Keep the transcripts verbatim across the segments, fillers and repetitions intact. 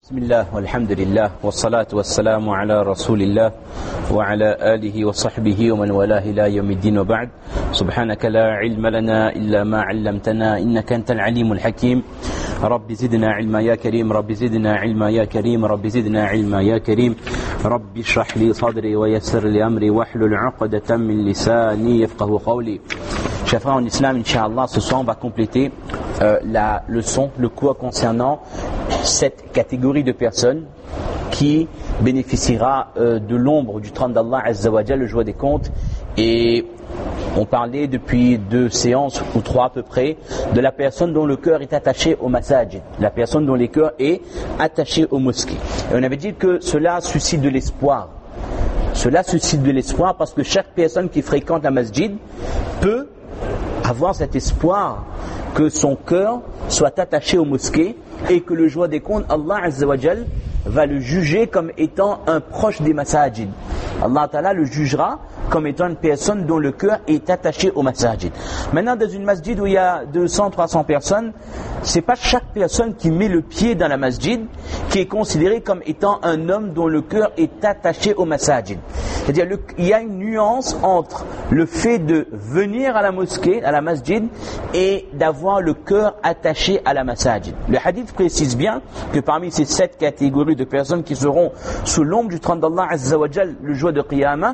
بسم الله والحمد لله والصلاة والسلام على رسول الله وعلى آله وصحبه ومن والاه إلى يوم الدين وبعد. سبحانك لا علم لنا إلا ما علمتنا إنك أنت العليم الحكيم. رب زدنا علما يا كريم، رب زدنا علما يا كريم، رب زدنا علما يا كريم. رب اشرح لي صدري ويسر لي أمري واحلل عقدة من لساني يفقهوا قولي. Chers frères en islam, Inch'Allah, ce soir on va compléter euh, la leçon, le cours concernant cette catégorie de personnes qui bénéficiera euh, de l'ombre du trône d'Allah Azza wa Jal, le jour des comptes. Et on parlait depuis deux séances ou trois à peu près de la personne dont le cœur est attaché au masajid, la personne dont le cœur est attaché aux mosquées. Et on avait dit que cela suscite de l'espoir. Cela suscite de l'espoir parce que chaque personne qui fréquente la masjid peut avoir cet espoir que son cœur soit attaché aux mosquées et que le jour des comptes, Allah Azza wa Jal va le juger comme étant un proche des masajid. Allah Ta'ala le jugera comme étant une personne dont le cœur est attaché au masajid. Maintenant, dans une masjid où il y a deux cents, trois cents personnes, c'est pas chaque personne qui met le pied dans la masjid qui est considéré comme étant un homme dont le cœur est attaché au masajid. C'est-à-dire, le, il y a une nuance entre le fait de venir à la mosquée, à la masjid, et d'avoir le cœur attaché à la masajid. Le hadith précise bien que parmi ces sept catégories de personnes qui seront sous l'ombre du trône d'Allah Azza wa Jal le jour de Qiyamah,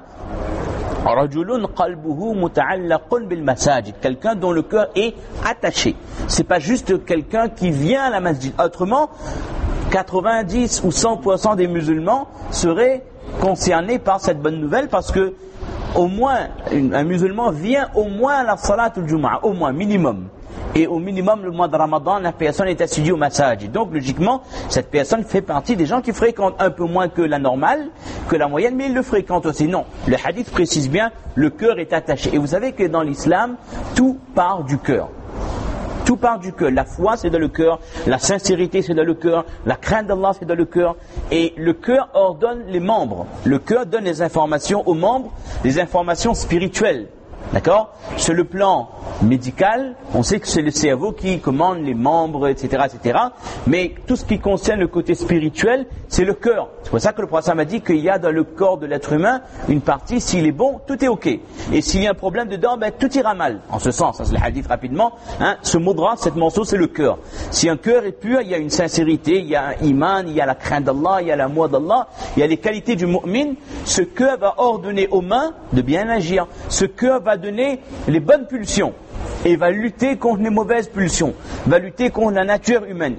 quelqu'un dont le cœur est attaché. C'est pas juste quelqu'un qui vient à la masjid. Autrement, quatre-vingt-dix ou cent pour cent des musulmans seraient concernés par cette bonne nouvelle parce que au moins un musulman vient au moins à la salat al-jumu'ah, au moins minimum. Et au minimum, le mois de Ramadan, la personne est assidue au masajid. Donc, logiquement, cette personne fait partie des gens qui fréquentent un peu moins que la normale, que la moyenne, mais ils le fréquentent aussi. Non, le hadith précise bien, le cœur est attaché. Et vous savez que dans l'islam, tout part du cœur. Tout part du cœur. La foi, c'est dans le cœur. La sincérité, c'est dans le cœur. La crainte d'Allah, c'est dans le cœur. Et le cœur ordonne les membres. Le cœur donne les informations aux membres, les informations spirituelles. D'accord? Sur le plan médical, on sait que c'est le cerveau qui commande les membres, et cetera, et cetera. Mais tout ce qui concerne le côté spirituel, c'est le cœur. C'est pour ça que le prophète m'a dit qu'il y a dans le corps de l'être humain une partie, s'il est bon, tout est ok. Et s'il y a un problème dedans, ben, tout ira mal. En ce sens, ça c'est le hadith rapidement. Hein, ce mudra, cette morceau, c'est le cœur. Si un cœur est pur, il y a une sincérité, il y a un iman, il y a la crainte d'Allah, il y a l'amour d'Allah, il y a les qualités du mu'min. Ce cœur va ordonner aux mains de bien agir. Ce cœur va donner les bonnes pulsions et va lutter contre les mauvaises pulsions, va lutter contre la nature humaine.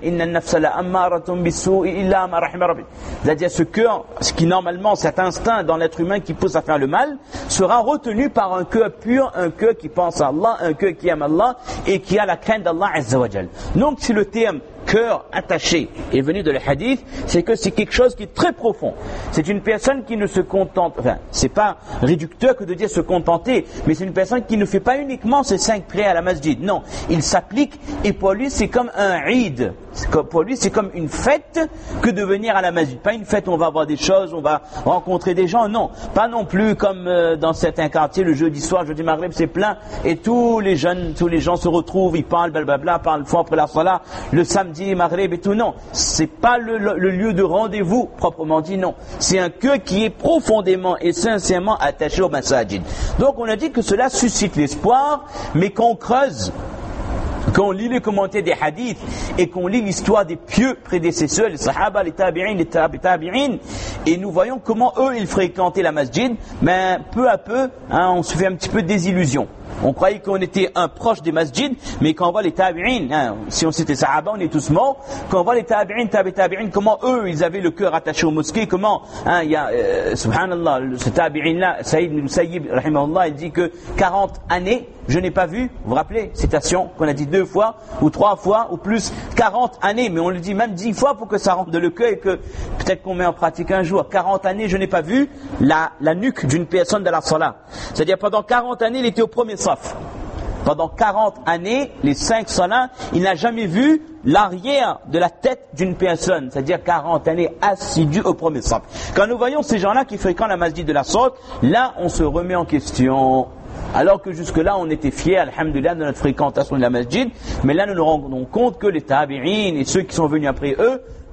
C'est-à-dire ce cœur, ce qui normalement, cet instinct dans l'être humain qui pousse à faire le mal, sera retenu par un cœur pur, un cœur qui pense à Allah, un cœur qui aime Allah et qui a la crainte d'Allah Azza wa Jal. Donc si le terme cœur attaché est venu de le hadith, c'est que c'est quelque chose qui est très profond. C'est une personne qui ne se contente, enfin, c'est pas réducteur que de dire se contenter, mais c'est une personne qui ne fait pas uniquement ses cinq prières à la masjid. Non, il s'applique et pour lui c'est comme un Eid. Pour lui c'est comme une fête que de venir à la masjid. Pas une fête où on va voir des choses, on va rencontrer des gens, non. Pas non plus comme euh, dans certains quartiers, le jeudi soir, le jeudi maghrib, c'est plein et tous les jeunes, tous les gens se retrouvent, ils parlent, blablabla, parlent fort après la salat, le samedi Maghreb et tout, non. C'est pas le, le, le lieu de rendez-vous, proprement dit, non. C'est un cœur qui est profondément et sincèrement attaché au masajid. Donc on a dit que cela suscite l'espoir, mais qu'on creuse, quand on lit les commentaires des hadiths et qu'on lit l'histoire des pieux prédécesseurs, les sahaba, les tabi'in, les tabi'in, et nous voyons comment eux ils fréquentaient la masjid, mais peu à peu, hein, on se fait un petit peu désillusion. On croyait qu'on était un proche des masjids, mais quand on voit les tabi'in, hein, si on c'était sahaba, on est tous morts. Quand on voit les tabi'in, tabi tabi'in, comment eux, ils avaient le cœur attaché aux mosquées, comment, hein, il y a, euh, subhanallah, ce tabi'in-là, Saïd ibn Musayyib, rahimahullah, il dit que quarante années, je n'ai pas vu, vous vous rappelez, citation qu'on a dit deux fois, ou trois fois, ou plus, quarante années, mais on le dit même dix fois pour que ça rentre dans le cœur et que peut-être qu'on met en pratique un jour. quarante années, je n'ai pas vu la, la nuque d'une personne de la salat. C'est-à-dire pendant quarante années, il était au premier saf. Pendant quarante années, les cinq salats, il n'a jamais vu l'arrière de la tête d'une personne. C'est-à-dire quarante années assidu au premier saf. Quand nous voyons ces gens-là qui fréquentent la masjid de la sorte, là, on se remet en question. Alors que jusque-là, on était fiers, alhamdoulilah, de notre fréquentation de la masjid. Mais là, nous nous rendons compte que les tabi'in et ceux qui sont venus après eux,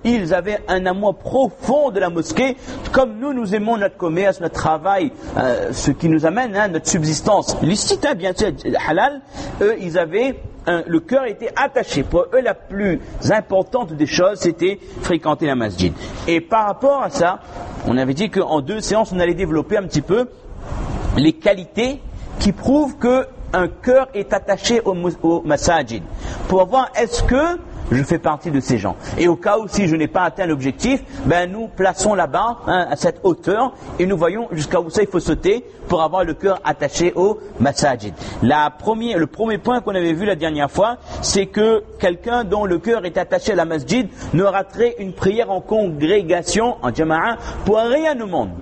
ils avaient un amour profond de la mosquée, comme nous, nous aimons notre commerce, notre travail, euh, ce qui nous amène à hein, notre subsistance licite, hein, bien sûr, halal. Eux, ils avaient un, le cœur était attaché. Pour eux, la plus importante des choses, c'était fréquenter la masjid. Et par rapport à ça, on avait dit qu'en deux séances, on allait développer un petit peu les qualités qui prouvent qu'un cœur est attaché au, au masajid. Pour voir est-ce que je fais partie de ces gens. Et au cas où si je n'ai pas atteint l'objectif, ben nous plaçons là-bas hein, à cette hauteur et nous voyons jusqu'à où ça il faut sauter pour avoir le cœur attaché au masajid. La première, le premier point qu'on avait vu la dernière fois, c'est que quelqu'un dont le cœur est attaché à la masjid ne raterait une prière en congrégation, en jama'a, pour rien au monde.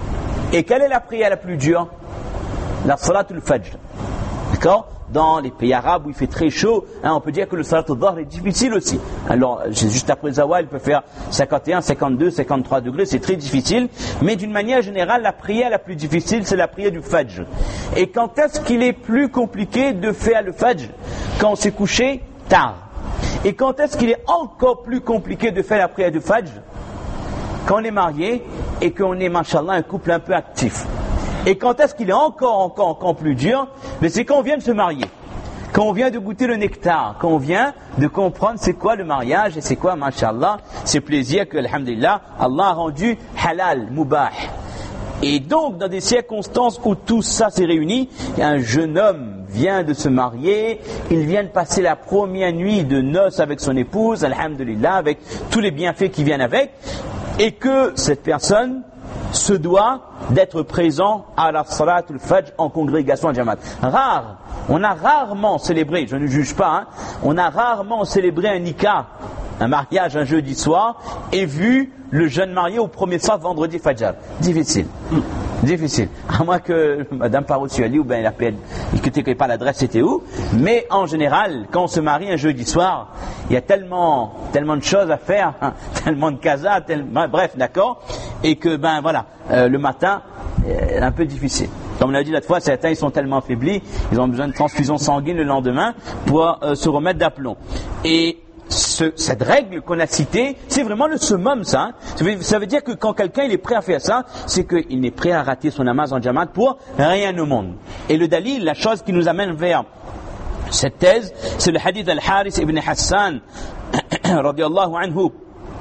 Et quelle est la prière la plus dure? La salatul fajr. D'accord? Dans les pays arabes où il fait très chaud, hein, on peut dire que le salat al-dhahr est difficile aussi. Alors, juste après Zawal, il peut faire cinquante et un, cinquante-deux, cinquante-trois degrés, c'est très difficile. Mais d'une manière générale, la prière la plus difficile, c'est la prière du Fajr. Et quand est-ce qu'il est plus compliqué de faire le Fajr? Quand on s'est couché tard. Et quand est-ce qu'il est encore plus compliqué de faire la prière du Fajr? Quand on est marié et qu'on est, mashallah, un couple un peu actif. Et quand est-ce qu'il est encore, encore, encore plus dur? Mais c'est quand on vient de se marier, quand on vient de goûter le nectar, quand on vient de comprendre c'est quoi le mariage et c'est quoi, mashallah, ces plaisirs que, alhamdulillah, Allah a rendu halal, mubah. Et donc, dans des circonstances où tout ça s'est réuni, un jeune homme vient de se marier, il vient de passer la première nuit de noces avec son épouse, alhamdulillah, avec tous les bienfaits qui viennent avec, et que cette personne se doit d'être présent à la salatul fajr en congrégation à Jamaat. Rare, on a rarement célébré, je ne juge pas, hein, on a rarement célébré un nikah, un mariage un jeudi soir, et vu le jeune marié au premier soir vendredi fajr. Difficile. Difficile. À moins que Madame Parossi Ali ou bien il appelle, il ne connaît pas l'adresse, c'était où. Mais en général, quand on se marie un jeudi soir, il y a tellement, tellement de choses à faire, hein, tellement de casa, tellement, bref, d'accord, et que ben voilà, euh, le matin, euh, un peu difficile. Comme on l'a dit l'autre fois, certains ils sont tellement affaiblis, ils ont besoin de transfusion sanguine le lendemain pour euh, se remettre d'aplomb. Et Ce, cette règle qu'on a citée, c'est vraiment le summum, ça. Hein. Ça, veut, ça veut dire que quand quelqu'un il est prêt à faire ça, c'est qu'il est prêt à rater son namaz en jamaat pour rien au monde. Et le dalil, la chose qui nous amène vers cette thèse, c'est le hadith d'Al-Haris ibn Hassan, radiallahu anhu.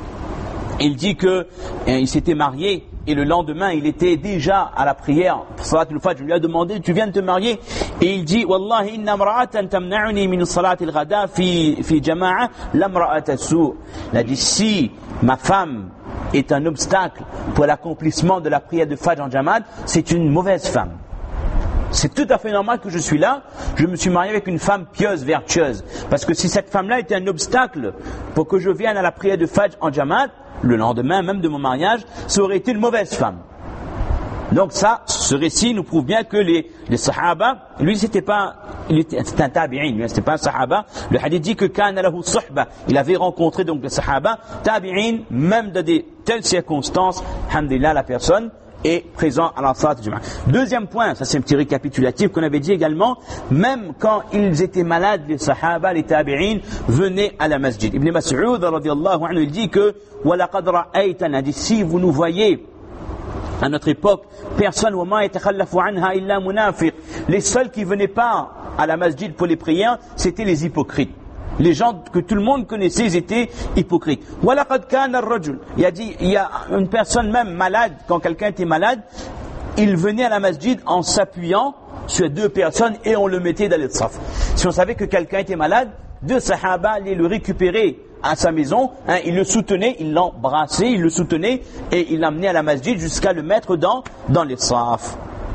Il dit que eh, il s'était marié et le lendemain il était déjà à la prière pour salat al-fajr. Je lui ai demandé, tu viens de te marier? Et il dit, wallahi inna imra'atan tamna'uni min salat al-ghada fi fi jama'a lamra'at as-su'. Il a dit, si ma femme est un obstacle pour l'accomplissement de la prière de fajr en jamaat, c'est une mauvaise femme. C'est tout à fait normal que je suis là. Je me suis marié avec une femme pieuse, vertueuse. Parce que si cette femme-là était un obstacle pour que je vienne à la prière de Fajr en Jamaat, le lendemain même de mon mariage, ça aurait été une mauvaise femme. Donc ça, ce récit nous prouve bien que les, les sahaba, lui c'était pas, il était, c'était un tabi'in, lui c'était pas un sahaba. Le hadith dit que kana lahu suhba, il avait rencontré donc les sahaba, tabi'in, même dans des telles circonstances, alhamdulillah, la personne est présent à la salat Jumu'ah. Deuxième point, ça c'est un petit récapitulatif qu'on avait dit également, même quand ils étaient malades, les sahaba, les tabi'in venaient à la masjid. Ibn Mas'ud radiyallahu anhu il dit que وَلَقَدْ رَأَيْتَنَا, dit si vous nous voyez à notre époque, personne وَمَا يَتَخَلَّفُ عَنْهَا إِلَّا مُنَافِقٌ, les seuls qui venaient pas à la masjid pour les prières, c'était les hypocrites. Les gens que tout le monde connaissait, ils étaient hypocrites. وَلَقَدْ كَانَ الرَّجُلُ, il a dit, il y a une personne même malade, quand quelqu'un était malade, il venait à la masjid en s'appuyant sur deux personnes et on le mettait dans les saf. Si on savait que quelqu'un était malade, deux sahaba allaient le récupérer à sa maison, hein, il le soutenait, il l'embrassait, il le soutenait et il l'amenait à la masjid jusqu'à le mettre dans, dans les saf.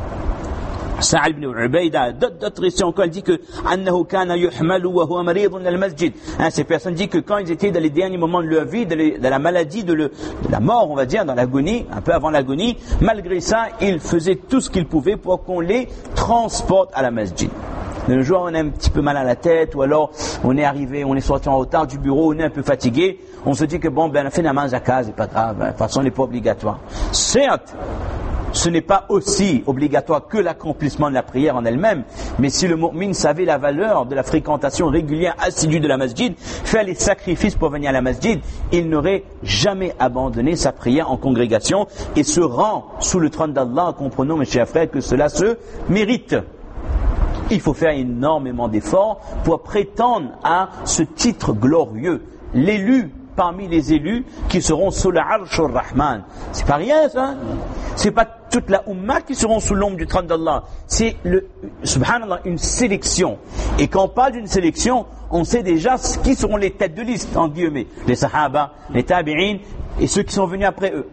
Sa'ad ibn Ubayda, d'autres récits encore, il dit que annahu kana yuhmalu wa huwa maridun al masjid. Hein, ces personnes disent que quand ils étaient dans les derniers moments de leur vie, de, les, de la maladie, de, le, de la mort, on va dire, dans l'agonie, un peu avant l'agonie, malgré ça, ils faisaient tout ce qu'ils pouvaient pour qu'on les transporte à la masjid. Le jour où on a un petit peu mal à la tête, ou alors on est arrivé, on est sorti en retard du bureau, on est un peu fatigué, on se dit que bon, ben on a fait namaz à casa, c'est pas grave, de toute façon, il n'est pas obligatoire. Certes, ce n'est pas aussi obligatoire que l'accomplissement de la prière en elle-même, mais si le mu'min savait la valeur de la fréquentation régulière, assidue de la masjid, faire les sacrifices pour venir à la masjid, il n'aurait jamais abandonné sa prière en congrégation et se rend sous le trône d'Allah. Comprenons, mes chers frères, que cela se mérite. Il faut faire énormément d'efforts pour prétendre à ce titre glorieux, l'élu parmi les élus qui seront sous l'arsh ar-Rahman. C'est pas rien ça. C'est pas toute la Ummah qui seront sous l'ombre du trône d'Allah. C'est le, subhanallah, une sélection. Et quand on parle d'une sélection, on sait déjà qui seront les têtes de liste, en guillemets. Les Sahaba, les Tabi'in et ceux qui sont venus après eux.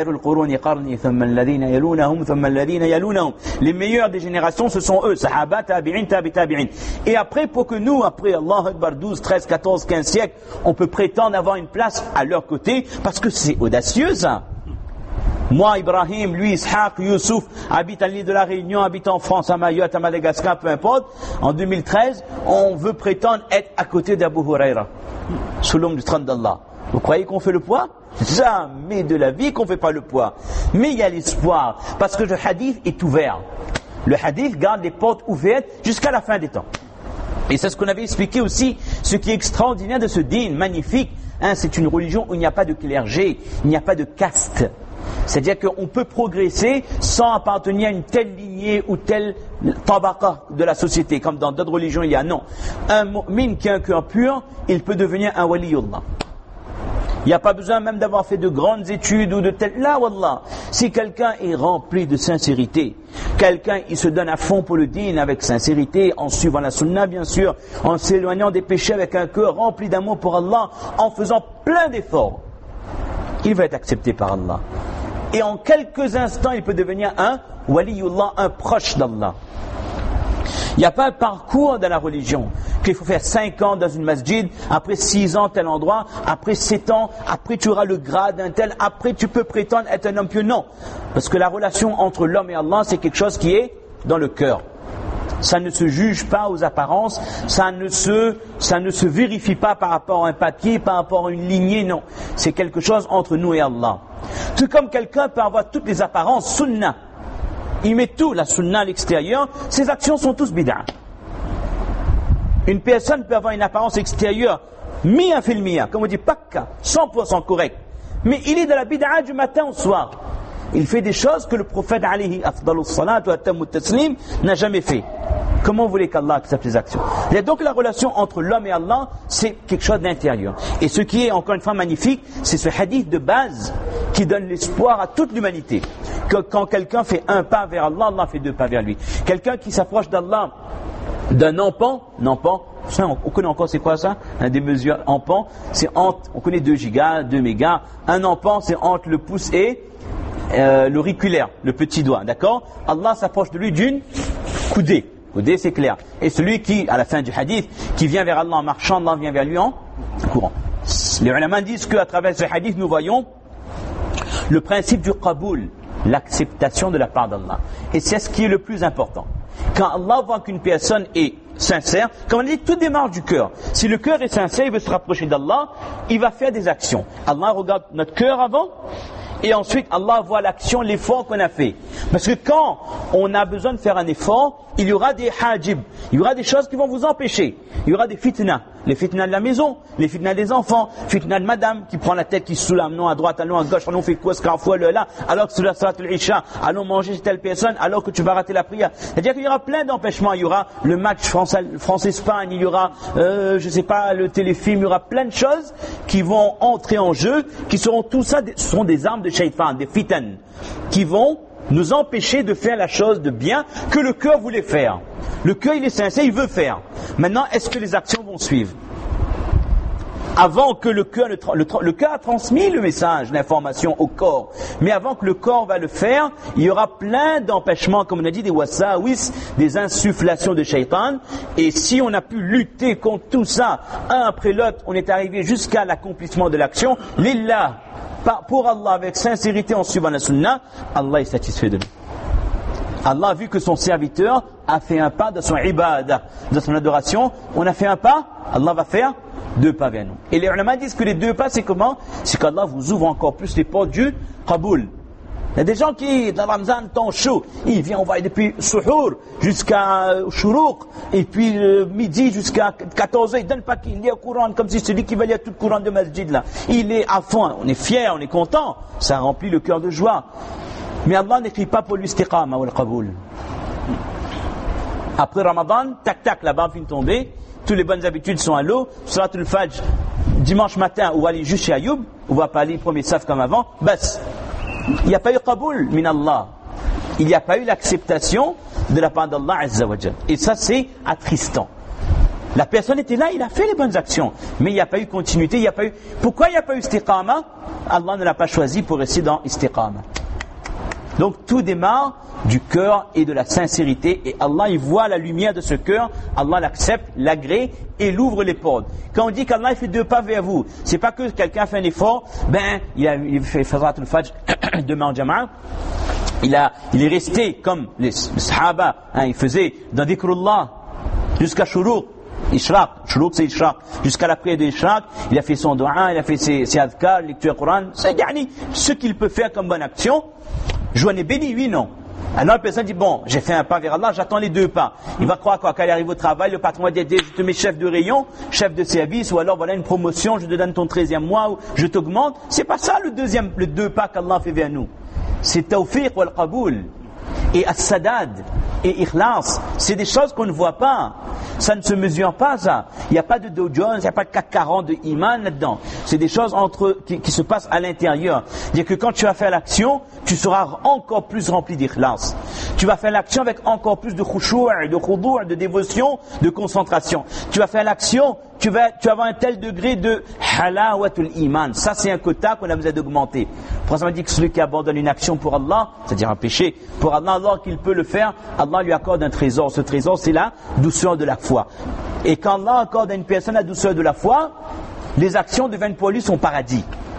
Les meilleurs des générations, ce sont eux, Sahaba, Tabi'in, Tabi, Tabi'in. Et après, pour que nous, après Allah Akbar, douze, treize, quatorze, quinze siècles, on peut prétendre avoir une place à leur côté, parce que c'est audacieux, ça. Moi, Ibrahim, lui, Ishaq, Youssouf, habite à l'île de la Réunion, habite en France, à Mayotte, à Madagascar, peu importe. En deux mille treize, on veut prétendre être à côté d'Abu Huraira, sous l'ombre du trône d'Allah. Vous croyez qu'on fait le poids? Jamais de la vie qu'on ne fait pas le poids. Mais il y a l'espoir, parce que le hadith est ouvert. Le hadith garde les portes ouvertes jusqu'à la fin des temps. Et c'est ce qu'on avait expliqué aussi, ce qui est extraordinaire de ce dîn, magnifique. Hein, c'est une religion où il n'y a pas de clergé, il n'y a pas de caste. C'est-à-dire qu'on peut progresser sans appartenir à une telle lignée ou telle tabaqa de la société, comme dans d'autres religions il y a. Non. Un mu'min qui a un cœur pur, il peut devenir un waliyullah. Il n'y a pas besoin même d'avoir fait de grandes études ou de telles. Là, wallah, si quelqu'un est rempli de sincérité, quelqu'un il se donne à fond pour le dîn avec sincérité, en suivant la sunna bien sûr, en s'éloignant des péchés avec un cœur rempli d'amour pour Allah, en faisant plein d'efforts, il va être accepté par Allah. Et en quelques instants, il peut devenir un waliyullah, un proche d'Allah. Il n'y a pas un parcours dans la religion qu'il faut faire cinq ans dans une masjid, après six ans tel endroit, après sept ans, après tu auras le grade d'un tel, après tu peux prétendre être un homme pieux. Non, parce que la relation entre l'homme et Allah, c'est quelque chose qui est dans le cœur. Ça ne se juge pas aux apparences, ça ne se, ça ne se vérifie pas par rapport à un papier, par rapport à une lignée, non. C'est quelque chose entre nous et Allah. Tout comme quelqu'un peut avoir toutes les apparences, sunnah. Il met tout, la sunna à l'extérieur, ses actions sont tous bid'a. Une personne peut avoir une apparence extérieure, mi'a fil mi'a, comme on dit, pakka, cent pour cent correct. Mais il est de la bid'a du matin au soir. Il fait des choses que le prophète alayhi afdalus salat wa atammu taslim n'a jamais fait. Comment vous voulez qu'Allah accepte les actions? Et donc la relation entre l'homme et Allah, c'est quelque chose d'intérieur. Et ce qui est encore une fois magnifique, c'est ce hadith de base qui donne l'espoir à toute l'humanité. Que quand quelqu'un fait un pas vers Allah, Allah fait deux pas vers lui. Quelqu'un qui s'approche d'Allah d'un empan, un empan, on connaît encore c'est quoi ça? Un des mesures empan, c'est entre, on connaît deux gigas, deux mégas. Un empan, c'est entre le pouce et euh, l'auriculaire, le petit doigt, d'accord? Allah s'approche de lui d'une coudée. Coudée, c'est clair. Et celui qui, à la fin du hadith, qui vient vers Allah en marchant, Allah vient vers lui en courant. Les ulama disent qu'à travers ce hadith, nous voyons le principe du qaboul, l'acceptation de la part d'Allah. Et c'est ce qui est le plus important. Quand Allah voit qu'une personne est sincère, comme on dit, tout démarre du cœur. Si le cœur est sincère, il veut se rapprocher d'Allah, il va faire des actions. Allah regarde notre cœur avant, et ensuite Allah voit l'action, l'effort qu'on a fait. Parce que quand on a besoin de faire un effort, il y aura des hajib, il y aura des choses qui vont vous empêcher. Il y aura des fitnas, les fitnas de la maison, les fitnas des enfants, fitnas de madame qui prend la tête, qui se soulame, non à droite, allons à gauche, allons fait quoi, ce qu'on fait là, alors que c'est la salat al-isha, allons manger chez telle personne, alors que tu vas rater la prière. C'est-à-dire qu'il y aura plein d'empêchements. Il y aura le match France-Espagne, il y aura, euh, je sais pas, le téléfilm, il y aura plein de choses qui vont entrer en jeu, qui seront tout ça, ce sont des armes de shaitan, des fitan, qui vont nous empêcher de faire la chose de bien que le cœur voulait faire. Le cœur, il est sincère, il veut faire. Maintenant, est-ce que les actions vont suivre? Avant que le cœur, le, le, le cœur a transmis le message, l'information au corps. Mais avant que le corps va le faire, il y aura plein d'empêchements, comme on a dit, des wasawis, des insufflations de shaitan. Et si on a pu lutter contre tout ça, un après l'autre, on est arrivé jusqu'à l'accomplissement de l'action, lillah, pour Allah, avec sincérité en suivant la sunna, Allah est satisfait de nous. Allah a vu que son serviteur a fait un pas dans son ibadah, dans son adoration. On a fait un pas, Allah va faire deux pas vers nous. Et les ulama disent que les deux pas, c'est comment? C'est qu'Allah vous ouvre encore plus les portes du qaboul. Il y a des gens qui, dans Ramzan, temps chaud, ils viennent, on va depuis Suhour jusqu'à Shuruq, et puis euh, midi jusqu'à quatorze heures, ils ne donnent pas qu'il lit au Coran, comme si celui qui va lire tout le Coran de Masjid là. Il est à fond, on est fiers, on est content, ça remplit le cœur de joie. Mais Allah n'écrit pas pour lui istiqama ou al-qaboul. Après Ramadan, tac tac, la barbe vient de tomber, toutes les bonnes habitudes sont à l'eau, Salatul Fajr, dimanche matin, on va aller juste chez Ayoub, on va pas aller premier saf comme avant, bas. Il n'y a pas eu qaboul min Allah. Il n'y a pas eu l'acceptation de la part d'Allah Azza wa Jal. Et ça, c'est attristant. La personne était là, il a fait les bonnes actions, mais il n'y a pas eu continuité, il n'y a pas eu... Pourquoi il n'y a pas eu istiqama? Allah ne l'a pas choisi pour rester dans istiqama. Donc tout démarre du cœur et de la sincérité, et Allah il voit la lumière de ce cœur, Allah l'accepte, l'agrée et l'ouvre les portes. Quand on dit qu'Allah il fait deux pas vers vous, c'est pas que quelqu'un fait un effort, ben il, a, il fait Salatul Fajr demain en Jama'a, il, a, il est resté comme les, les Sahaba, hein, il faisait dans Dhikrullah jusqu'à Shuruq, Ishraq, Shuruq c'est Ishraq, jusqu'à la prière de Ishraq, il a fait son dua, il a fait ses, ses adhkar, lecture du Coran, c'est yani, ce qu'il peut faire comme bonne action. Joanne est béni, oui, non. Alors la personne dit, bon, j'ai fait un pas vers Allah, j'attends les deux pas. Il va croire quoi? Quand il arrive au travail, le patron va dire, je te mets chef de rayon, chef de service, ou alors voilà une promotion, je te donne ton treizième mois, ou je t'augmente. C'est pas ça le deuxième, le deux pas qu'Allah fait vers nous. C'est tawfiq wal qaboul. Et as-sadad, et ikhlas, c'est des choses qu'on ne voit pas. Ça ne se mesure pas, ça. Il n'y a pas de Dow Jones, il n'y a pas de C A C quarante de Iman là-dedans. C'est des choses entre, qui, qui se passent à l'intérieur. C'est-à-dire que quand tu vas faire l'action, tu seras encore plus rempli d'ikhlas. Tu vas faire l'action avec encore plus de khushu', de khudu', de dévotion, de concentration. Tu vas faire l'action, tu vas, tu vas avoir un tel degré de halawatul iman. Ça, c'est un quota qu'on a besoin d'augmenter. Le prophète dit que celui qui abandonne une action pour Allah, c'est-à-dire un péché, pour Allah, alors qu'il peut le faire, Allah lui accorde un trésor. Ce trésor, c'est la douceur de la foi. Et quand Allah accorde à une personne la douceur de la foi, les actions deviennent pour lui son paradis.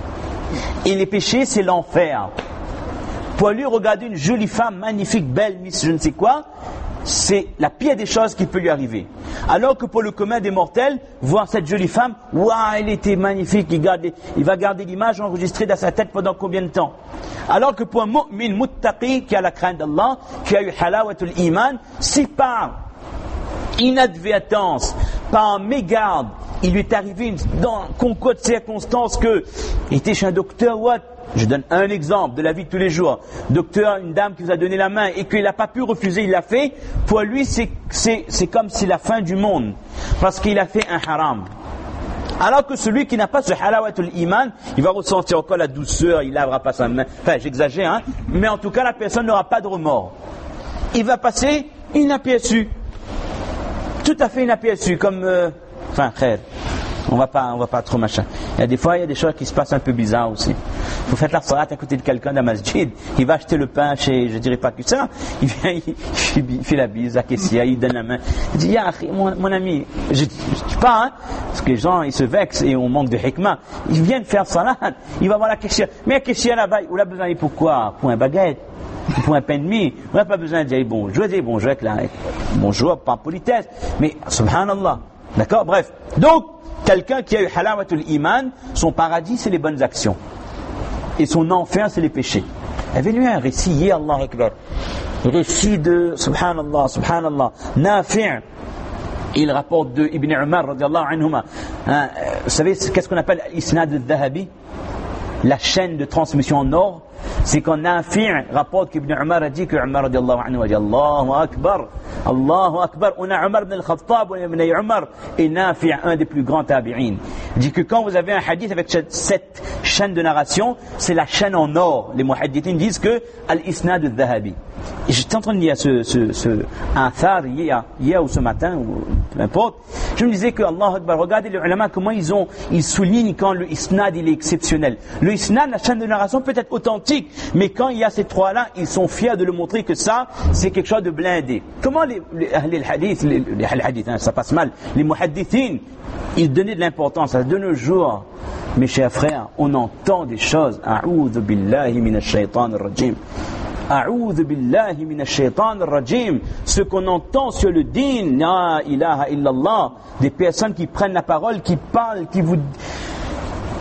Et les péchés, c'est l'enfer. Pour lui, regarder une jolie femme, magnifique, belle, miss, je ne sais quoi, c'est la pire des choses qui peut lui arriver. Alors que pour le commun des mortels, voir cette jolie femme, waouh, elle était magnifique, il, garde, il va garder l'image enregistrée dans sa tête pendant combien de temps? Alors que pour un mu'min muttaqi qui a la crainte d'Allah, qui a eu halawatul iman, si par inadvertance, par mégarde, il lui est arrivé une, dans un concours de circonstances que il était chez un docteur, what? Je donne un exemple de la vie de tous les jours. Docteur, une dame qui vous a donné la main et qu'il n'a pas pu refuser, il l'a fait. Pour lui, c'est, c'est, c'est comme si la fin du monde. Parce qu'il a fait un haram. Alors que celui qui n'a pas ce halawatul iman, il va ressentir encore la douceur, il lavera pas sa main. Enfin, j'exagère, hein. Mais en tout cas, la personne n'aura pas de remords. Il va passer inaperçu. Tout à fait inaperçu, comme... Euh, enfin, frère. On va pas, on va pas trop machin. Il y a des fois, il y a des choses qui se passent un peu bizarres aussi. Vous faites la salat à côté de quelqu'un d'un masjid, il va acheter le pain chez, je dirais pas que ça, il vient, il, il fait la bise à Kessia, il donne la main. Il dit, ya, mon, mon ami, je, je dis pas, hein, parce que les gens, ils se vexent et on manque de hikmah. Ils viennent faire salat, il va voir la Kessia. Mais la Kessia là-bas, on a besoin de pourquoi? Pour un baguette, pour un pain de mie. On n'a pas besoin de dire bonjour, dire bonjour avec la, bonjour, pas politesse. Mais, subhanallah. D'accord? Bref. Donc, quelqu'un qui a eu halawatul iman, son paradis, c'est les bonnes actions. Et son enfer, c'est les péchés. Il y avait lui un récit hier, Allah Akbar. Récit de, subhanallah, subhanallah, Nafi'. Il rapporte de Ibn Umar, radiallahu anhuma. Hein, vous savez, qu'est-ce qu'on appelle l'isnad al-dhahabi? La chaîne de transmission en or. C'est quand Nafi' rapporte qu'Ibn Umar a dit que Umar radiallahu anhu a dit Allahu Akbar, Allahu Akbar. On a Umar ibn al-Khattab, on a Umar et Nafi', un des plus grands tabi'in. Il dit que quand vous avez un hadith avec cette chaîne de narration, c'est la chaîne en or. Les muhaddithins disent que al-isnad al-dhahabi. Et j'étais en train de lire ce, ce, ce athar hier, hier ou ce matin, ou peu importe. Je me disais que Allah Akbar, regardez les ulama comment ils ont, ils soulignent quand le isnad il est exceptionnel. Le isnad, la chaîne de narration peut être authentique, mais quand il y a ces trois-là, ils sont fiers de le montrer que ça, c'est quelque chose de blindé. Comment les, les, les hadiths, les, les hadiths, hein, ça passe mal, les muhaddithines, ils donnaient de l'importance. De nos jours, mes chers frères, on entend des choses. A'udhu billahi minash shaitan ar-rajim. A'udhu billahi minash shaitan ar-rajim. Ce qu'on entend sur le din, la ilaha illallah, des personnes qui prennent la parole, qui parlent, qui vous...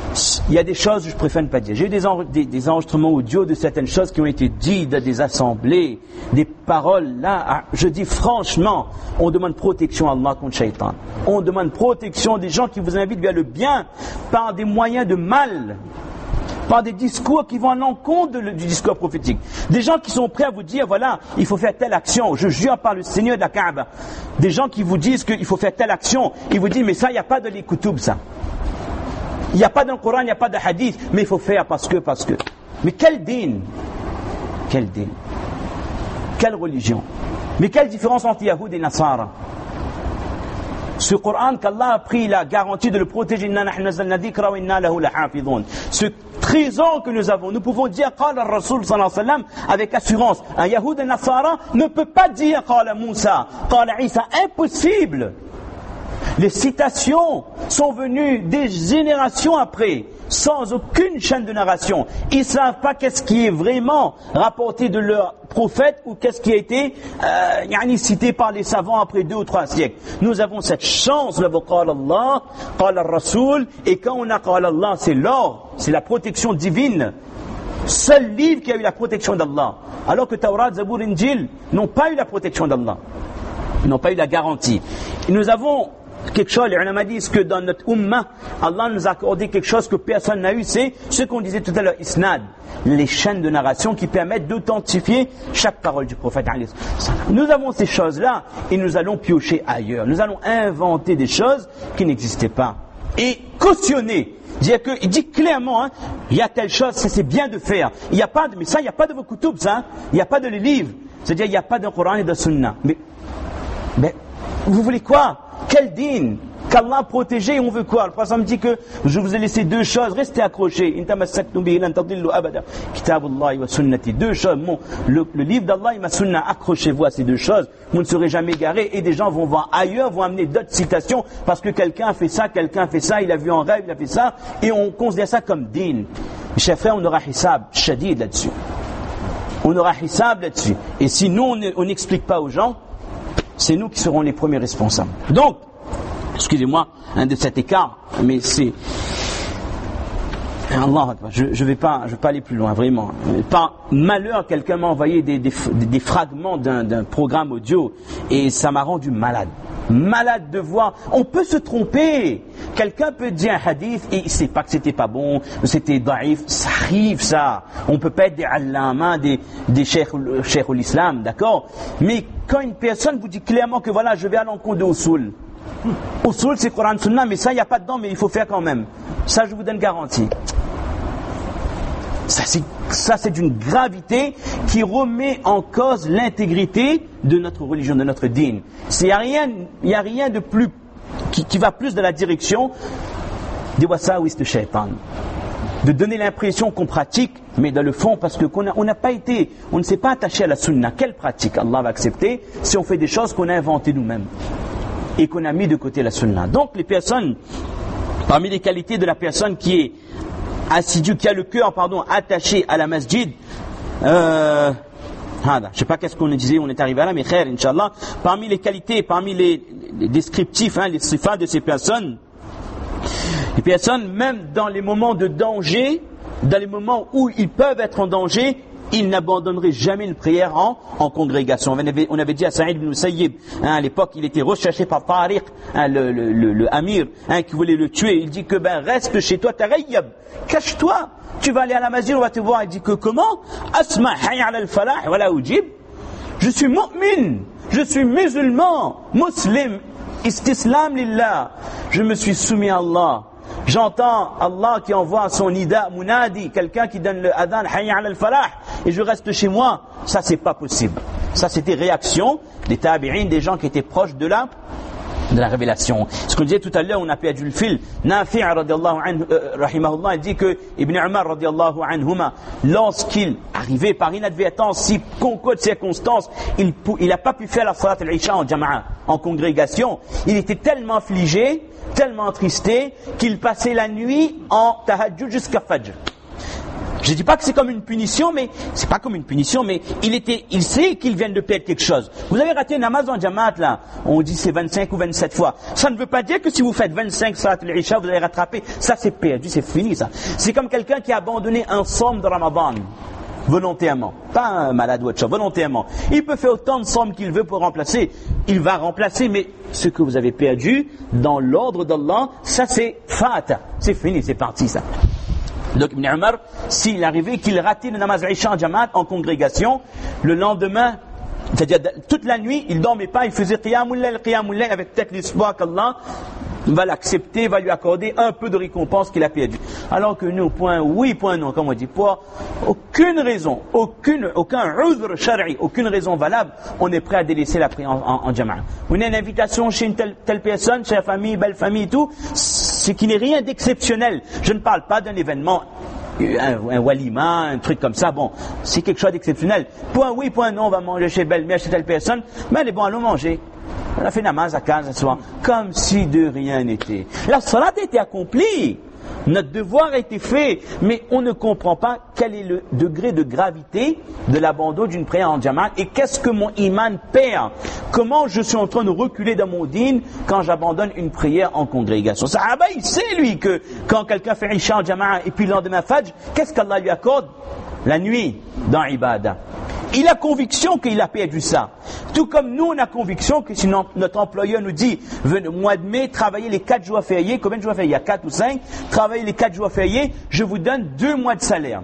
il y a des choses que je préfère ne pas dire. J'ai eu des, en, des, des enregistrements audio de certaines choses qui ont été dites dans des assemblées, des paroles là. Je dis franchement, on demande protection à Allah contre Shaitan. On demande protection des gens qui vous invitent vers le bien par des moyens de mal, par des discours qui vont à l'encontre du discours prophétique. Des gens qui sont prêts à vous dire, voilà, il faut faire telle action. Je jure par le Seigneur de la Kaaba. Des gens qui vous disent qu'il faut faire telle action. Ils vous disent, mais ça, il n'y a pas de l'Ikutub, ça. Il n'y a pas dans le Coran, il n'y a pas de hadith, mais il faut faire parce que, parce que. Mais quel din? Quel din? Quelle religion? Mais quelle différence entre Yahoud et Nasara? Ce Coran qu'Allah a pris la garantie de le protéger, ce trésor que nous avons, nous pouvons dire Qala Rasul sallallahu alayhi wa sallam avec assurance. Un Yahoud et Nasara ne peut pas dire Qala Moussa, Qala Isa, impossible. Les citations sont venues des générations après, sans aucune chaîne de narration. Ils ne savent pas qu'est-ce qui est vraiment rapporté de leur prophète ou qu'est-ce qui a été euh, yani cité par les savants après deux ou trois siècles. Nous avons cette chance, le Qala Allah, Qala Rasul, et quand on a Qala Allah, c'est l'or, c'est la protection divine. Seul livre qui a eu la protection d'Allah. Alors que Tawrat, Zabour, Injil n'ont pas eu la protection d'Allah. Ils n'ont pas eu la garantie. Et nous avons quelque chose, les ulama disent que dans notre ummah, Allah nous a accordé quelque chose que personne n'a eu, c'est ce qu'on disait tout à l'heure, isnad, les chaînes de narration qui permettent d'authentifier chaque parole du prophète. Nous avons ces choses-là et nous allons piocher ailleurs. Nous allons inventer des choses qui n'existaient pas et cautionner. C'est-à-dire que, il dit clairement, hein, il y a telle chose, ça c'est bien de faire. Il n'y a pas de, mais ça, il n'y a pas de vos kutubs, ça, hein, il n'y a pas de les livres. C'est-à-dire, il n'y a pas de Coran et de Sunna. Mais, mais, vous voulez quoi? Quel din? Qu'Allah protégé, on veut quoi? Le prophète me dit que je vous ai laissé deux choses, restez accrochés. Kitabullah wa sunnati. Deux choses. Bon, le, le livre d'Allah et ma sunna, accrochez-vous à ces deux choses. Vous ne serez jamais égarés et des gens vont voir ailleurs, vont amener d'autres citations parce que quelqu'un a fait ça, quelqu'un a fait ça, il a vu en rêve, il a fait ça et on considère ça comme din. Mes chers frères, on aura hisab shadid là-dessus. On aura hisab là-dessus. Et si nous, on n'explique pas aux gens, c'est nous qui serons les premiers responsables. Donc, excusez-moi hein, de cet écart, mais c'est Allah, je ne vais pas, je vais pas aller plus loin, vraiment. Par malheur, quelqu'un m'a envoyé des, des, des fragments d'un, d'un programme audio et ça m'a rendu malade. Malade de voir. On peut se tromper. Quelqu'un peut dire un hadith et il ne sait pas que c'était pas bon, c'était daïf. Ça arrive, ça. On peut pas être des allama, des, des cheikhs l'islam, d'accord? Mais quand une personne vous dit clairement que voilà, je vais à l'encontre de Usul. Usul, c'est Coran Sunna, mais ça, il n'y a pas dedans, mais il faut faire quand même. Ça, je vous donne garantie. Ça c'est, ça, c'est d'une gravité qui remet en cause l'intégrité de notre religion, de notre dîn. Il n'y a rien, il n'y a rien de plus, qui, qui va plus dans la direction des wasawis de shaitan. De donner l'impression qu'on pratique, mais dans le fond, parce que qu'on a, on n'a pas été, on ne s'est pas attaché à la sunna. Quelle pratique Allah va accepter si on fait des choses qu'on a inventées nous-mêmes et qu'on a mis de côté la sunna. Donc les personnes, parmi les qualités de la personne qui est assidue, qui a le cœur, pardon, attaché à la masjid, euh, je ne sais pas qu'est-ce qu'on disait, on est arrivé là, mais khair, Inch'Allah, parmi les qualités, parmi les, les descriptifs, hein, les sifats de ces personnes, les personnes, même dans les moments de danger, dans les moments où ils peuvent être en danger, ils n'abandonneraient jamais une prière en, en congrégation. On avait, on avait dit à Saïd ibn Musayyib, hein, à l'époque, il était recherché par Tariq, hein, le, le, le, le Amir, hein, qui voulait le tuer. Il dit que ben reste chez toi, tarayyab, cache-toi. Tu vas aller à la masjid, on va te voir. Il dit que comment? Asma hayya ala al-falah, wala ujib. Je suis mu'min, je suis musulman, muslim, istislam lillah. Je me suis soumis à Allah. J'entends Allah qui envoie son nida munadi, quelqu'un qui donne le adhan hayya ala al-falah, et je reste chez moi. Ça, c'est pas possible. Ça, c'était réaction des tabi'in, des gens qui étaient proches de la, de la révélation. Ce qu'on disait tout à l'heure, on a perdu le fil. Nafi' radiallahu anhu, euh, rahimahullah, il dit que Ibn Umar radiallahu anhuma, lorsqu'il arrivait par inadvertance, si concours de circonstances, il n'a pas pu faire la salat al-isha en jama'a, en congrégation, il était tellement affligé, tellement attristé, qu'il passait la nuit en tahajjud jusqu'à fajr. Je ne dis pas que c'est comme une punition, mais c'est pas comme une punition, mais il était, il sait qu'il vient de perdre quelque chose. Vous avez raté une namaz en jamaat là, on dit c'est vingt-cinq ou vingt-sept fois. Ça ne veut pas dire que si vous faites vingt-cinq salat al-isha, vous allez rattraper. Ça c'est perdu, c'est fini ça. C'est comme quelqu'un qui a abandonné un somme de Ramadan. Volontairement, pas un malade ou autre chose, volontairement. Il peut faire autant de sommes qu'il veut pour remplacer. Il va remplacer, mais ce que vous avez perdu, dans l'ordre d'Allah, ça c'est fata. C'est fini, c'est parti ça. Donc Ibn Umar, s'il arrivait qu'il ratait le namaz al-isha en jamaat, en congrégation, le lendemain, c'est-à-dire toute la nuit, il ne dormait pas, il faisait qiyamul layl, qiyamul layl, avec peut-être l'espoir qu'Allah va l'accepter, va lui accorder un peu de récompense qu'il a perdu. Alors que nous, point oui, point non, comme on dit, pour aucune raison, aucune, aucun udhr shari, aucune raison valable, on est prêt à délaisser la prière en, en, en jama'a. On a une invitation chez une telle, telle personne, chez la famille, belle famille et tout, ce qui n'est rien d'exceptionnel. Je ne parle pas d'un événement, un, un walima, un truc comme ça, bon, c'est quelque chose d'exceptionnel. Point oui, point non, on va manger chez belle-mère, chez telle personne, mais elle est bon, allons manger. On a fait namaz à quinze soir, comme si de rien n'était. La salat a été accomplie, notre devoir a été fait, mais on ne comprend pas quel est le degré de gravité de l'abandon d'une prière en jamaat et qu'est-ce que mon iman perd. Comment je suis en train de reculer dans mon din quand j'abandonne une prière en congrégation. Sahaba, il sait lui que quand quelqu'un fait isha en jamaat et puis le lendemain fajr, qu'est-ce qu'Allah lui accorde? La nuit dans ibadah. Il a conviction qu'il a perdu ça. Tout comme nous, on a conviction que si notre employeur nous dit, venez, mois de mai, travaillez les quatre jours fériés, combien de jours fériés? Il y a quatre ou cinq, travaillez les quatre jours fériés, je vous donne deux mois de salaire.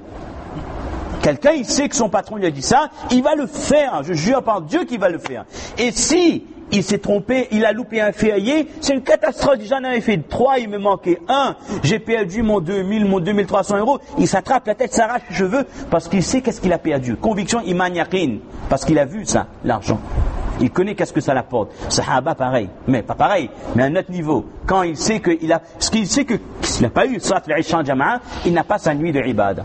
Quelqu'un, il sait que son patron lui a dit ça, il va le faire, je jure par Dieu qu'il va le faire. Et si il s'est trompé, il a loupé un férié, c'est une catastrophe. J'en avais fait trois, il me manquait un, j'ai perdu mon deux mille, mon deux mille trois cents euros, il s'attrape la tête, s'arrache les cheveux, parce qu'il sait qu'est-ce qu'il a perdu. Conviction iman yaqin, parce qu'il a vu ça, l'argent. Il connaît qu'est-ce que ça l'apporte. Sahaba pareil, mais pas pareil, mais à un autre niveau. Quand il sait qu'il a, parce qu'il sait que s'il n'a pas eu salat al-isha en jama'a, il n'a pas sa nuit de ibadah.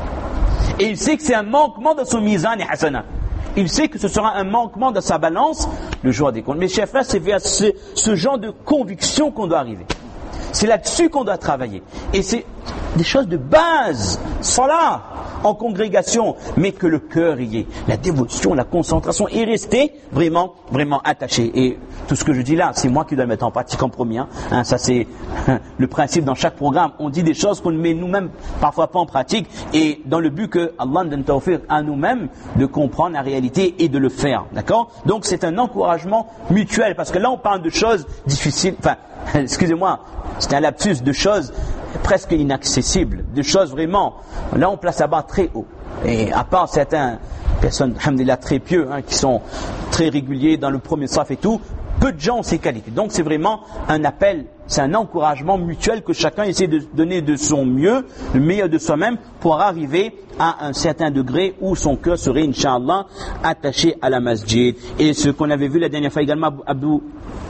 Et il sait que c'est un manquement de son mizan et hasana. Il sait que ce sera un manquement de sa balance le jour des comptes. Mais chers frères, c'est vers ce, ce genre de conviction qu'on doit arriver. C'est là-dessus qu'on doit travailler. Et c'est des choses de base, salat, en congrégation, mais que le cœur y est. La dévotion, la concentration est restée vraiment, vraiment attachée. Et tout ce que je dis là, c'est moi qui dois le mettre en pratique en premier. Hein, ça c'est hein, le principe dans chaque programme. On dit des choses qu'on ne met nous-mêmes parfois pas en pratique, et dans le but que Allah nous donne tawfiq à nous-mêmes de comprendre la réalité et de le faire. D'accord? Donc c'est un encouragement mutuel, parce que là on parle de choses difficiles, enfin, excusez-moi, c'est un lapsus de choses presque inaccessibles, de choses vraiment, là on place la barre très haut. Et à part certaines personnes, alhamdoulilah, très pieux, hein, qui sont très réguliers dans le premier saf et tout, peu de gens ont ces qualités. Donc c'est vraiment un appel, c'est un encouragement mutuel que chacun essaie de donner de son mieux, le meilleur de soi-même, pour arriver à un certain degré où son cœur serait, Inch'Allah, attaché à la masjid. Et ce qu'on avait vu la dernière fois également, Abdou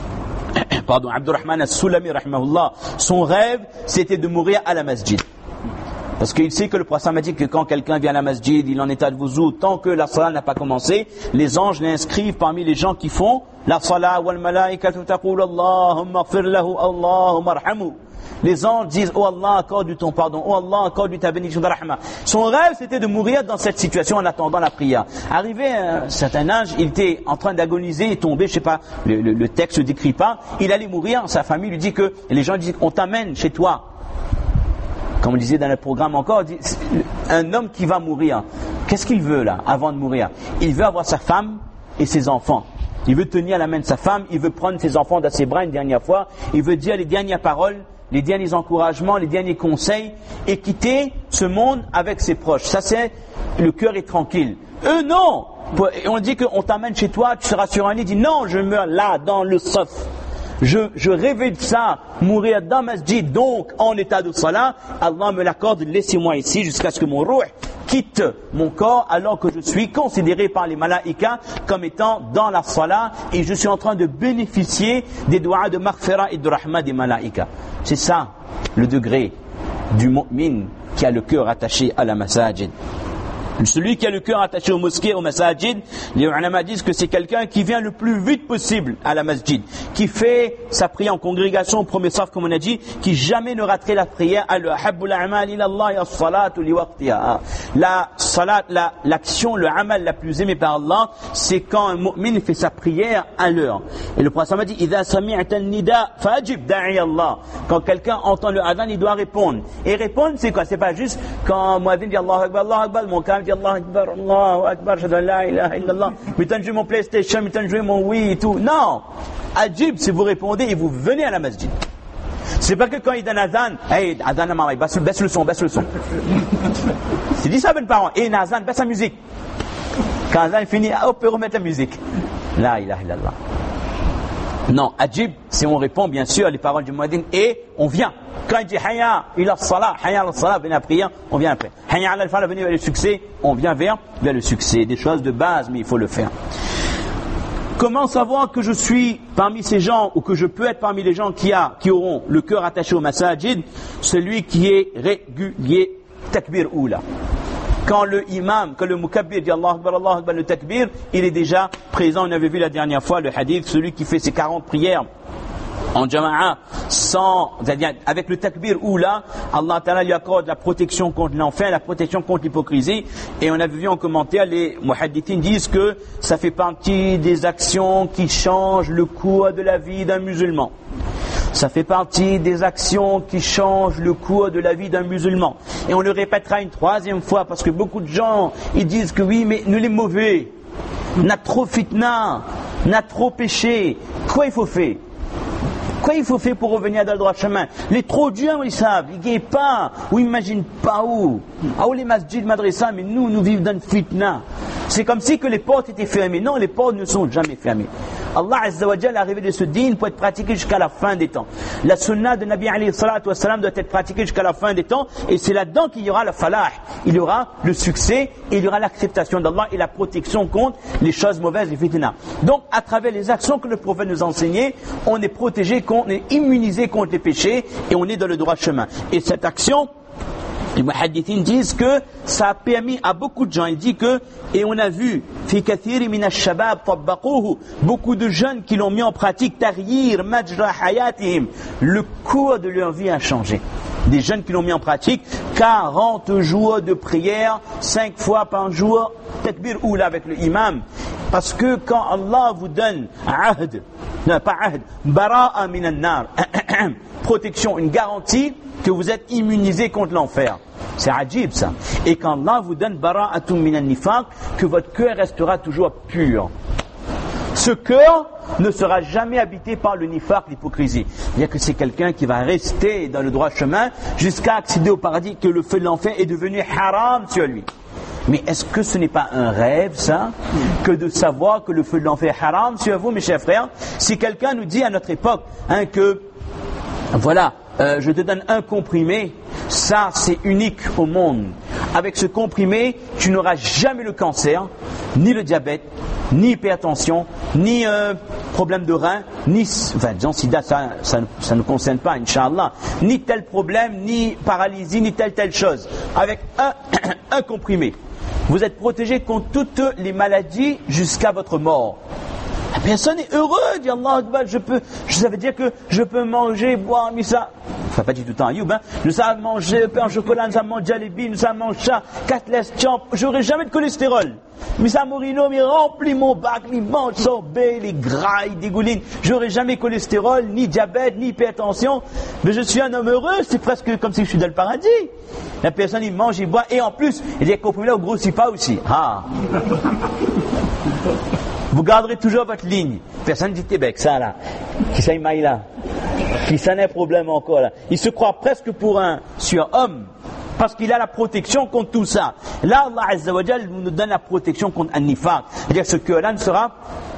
Pardon, Abdurrahman as-Sulami, rahimahullah, son rêve, c'était de mourir à la masjid. Parce qu'il sait que le prophète m'a dit que quand quelqu'un vient à la masjid, il est en état de wuzu, tant que la salat n'a pas commencé, les anges l'inscrivent parmi les gens qui font la salat wal malaikatu taqul Allahumma ighfir lahu, Allahumma arhamhu. Les anges disent, oh Allah, accorde-lui ton pardon, oh Allah, accorde-lui ta bénédiction de rahma. Son rêve, c'était de mourir dans cette situation en attendant la prière. Arrivé à un certain âge, il était en train d'agoniser et tomber, je sais pas, le, le, le texte ne décrit pas, il allait mourir, sa famille lui dit que, et les gens disent, on t'amène chez toi. Comme on disait dans le programme encore, dit, un homme qui va mourir, qu'est-ce qu'il veut là, avant de mourir? Il veut avoir sa femme et ses enfants. Il veut tenir la main de sa femme, il veut prendre ses enfants dans ses bras une dernière fois, il veut dire les dernières paroles, les derniers encouragements, les derniers conseils, et quitter ce monde avec ses proches. Ça c'est, le cœur est tranquille. Eux non! On dit qu'on t'amène chez toi, tu seras sur un lit, il dit non, je meurs là, dans le saf. Je, je rêvais de ça, mourir dans masjid, donc en état de salat, Allah me l'accorde, laissez-moi ici jusqu'à ce que mon ruh quitte mon corps alors que je suis considéré par les malaïkas comme étant dans la salat et je suis en train de bénéficier des doigts de maghfira et de rahma des malaïkas. C'est ça le degré du mu'min qui a le cœur attaché à la masajid. Celui qui a le cœur attaché aux mosquées, aux masajid, les ulama disent que c'est quelqu'un qui vient le plus vite possible à la masjid, qui fait sa prière en congrégation au premier saf, comme on a dit, qui jamais ne raterait la prière. La salat, la, l'action, le amal la plus aimée par Allah, c'est quand un mu'min fait sa prière à l'heure. Et le prophète a dit, إِذَا سَمِعْتَ النِّدَاءَ فَأَجِبْ دَاعِيَ اللَّهِ. Quand quelqu'un entend le adhan, il doit répondre. Et répondre, c'est quoi? C'est pas juste quand Muazzin dit Allahu Akbar, Allahu Akbar, mon cam dit Allahu Akbar, Allahu Akbar, je dis la ilaha illallah, mais t'as joué mon PlayStation, mais t'as joué mon Wii et tout. Non! Ajib, c'est vous répondez et vous venez à la masjid. C'est pas que quand il donne adhan, hey, adhan à maman, baisse, baisse le son, baisse le son. C'est dit ça, ben parents. Et adhan, baisse la musique. Quand adhan finit, hop, on peut remettre la musique. La ilaha illallah. Non, ajib, c'est on répond bien sûr les paroles du muaddin et on vient. Quand il dit hayya ila salah, hayya ila salah, venez à la prière, on vient après. Hayya ala al-falah, venez vers le succès, on vient vers, vers le succès. Des choses de base, mais il faut le faire. Comment savoir que je suis parmi ces gens ou que je peux être parmi les gens qui, a, qui auront le cœur attaché au masajid? Celui qui est régulier, takbir oula. Quand le imam, quand le mukabbir dit Allah Akbar, Allah Akbar, le takbir, il est déjà présent. On avait vu la dernière fois le hadith, celui qui fait ses quarante prières en jama'a, sans, c'est-à-dire avec le takbir oula, Allah Ta'ala lui accorde la protection contre l'enfer, la protection contre l'hypocrisie. Et on avait vu en commentaire, les muhaddithines disent que ça fait partie des actions qui changent le cours de la vie d'un musulman. Ça fait partie des actions qui changent le cours de la vie d'un musulman. Et on le répétera une troisième fois parce que beaucoup de gens, ils disent que oui, mais nous les mauvais, n'a trop fitna, n'a trop péché. Quoi il faut faire? Quoi il faut faire pour revenir dans le droit chemin? Les trop durs, ils savent, ils ne gagnent pas, ou ils n'imaginent pas où. Ah, où les masjids, madrasa, mais nous, nous vivons dans le fitna. C'est comme si que les portes étaient fermées. Non, les portes ne sont jamais fermées. Allah Azza wa Jalla a révélé ce dîn pour être pratiqué jusqu'à la fin des temps. La sunna de Nabi alayhi salatu wa salam doit être pratiquée jusqu'à la fin des temps, et c'est là-dedans qu'il y aura le falah, il y aura le succès, et il y aura l'acceptation d'Allah et la protection contre les choses mauvaises, les fitna. Donc, à travers les actions que le prophète nous a enseignées, on est protégé, on est immunisé contre les péchés, et on est dans le droit chemin. Et cette action, les muhaddithines disent que ça a permis à beaucoup de gens, ils disent que, et on a vu, fi kathiri min ash-shabab tabbaqouhu, beaucoup de jeunes qui l'ont mis en pratique, taryir majra hayatihim, le cours de leur vie a changé. Des jeunes qui l'ont mis en pratique, quarante jours de prière, cinq fois par jour, takbir oula avec le imam. Parce que quand Allah vous donne ahd, non pas ahd, bara'a minan nar, protection, une garantie que vous êtes immunisé contre l'enfer. C'est ajib ça. Et quand Allah vous donne bara'atun minan nifaq, que votre cœur restera toujours pur. Ce cœur ne sera jamais habité par le nifaq, l'hypocrisie. C'est-à-dire que c'est quelqu'un qui va rester dans le droit chemin jusqu'à accéder au paradis, que le feu de l'enfer est devenu haram sur lui. Mais est-ce que ce n'est pas un rêve, ça, que de savoir que le feu de l'enfer est haram sur vous, mes chers frères? Si quelqu'un nous dit à notre époque hein, que, voilà, euh, je te donne un comprimé, ça c'est unique au monde. Avec ce comprimé, tu n'auras jamais le cancer, ni le diabète, ni hypertension, ni euh, problème de rein, ni, enfin disons sida, ça, ça, ça ne concerne pas, Inch'Allah, ni tel problème, ni paralysie, ni telle telle chose. Avec un, un comprimé, vous êtes protégé contre toutes les maladies jusqu'à votre mort. La personne est heureuse, dit Allah Akbar, je peux, ça veut dire que je peux manger, boire, mais ça, ça pas dit tout le temps Ayoub, hein, nous savons manger pain au chocolat, nous savons manger jalebi, nous savons manger ça, Cathless champ, j'aurai jamais de cholestérol. Mais ça Morino, mais remplit mon bac, les mange sorbet, les gras, les dégouline, j'aurai jamais cholestérol, ni diabète, ni hypertension, mais je suis un homme heureux, c'est presque comme si je suis dans le paradis. La personne, il mange, il boit, et en plus, il est comprimé là, au grossit pas aussi. Ah. Vous garderez toujours votre ligne. Personne dit Québec, ça là, qui ça il là, qui ça n'a problème encore là. Il se croit presque pour un surhomme parce qu'il a la protection contre tout ça. Là, Allah Azza wa Jal nous donne la protection contre un nifaq. C'est-à-dire que ce cœur-là ne sera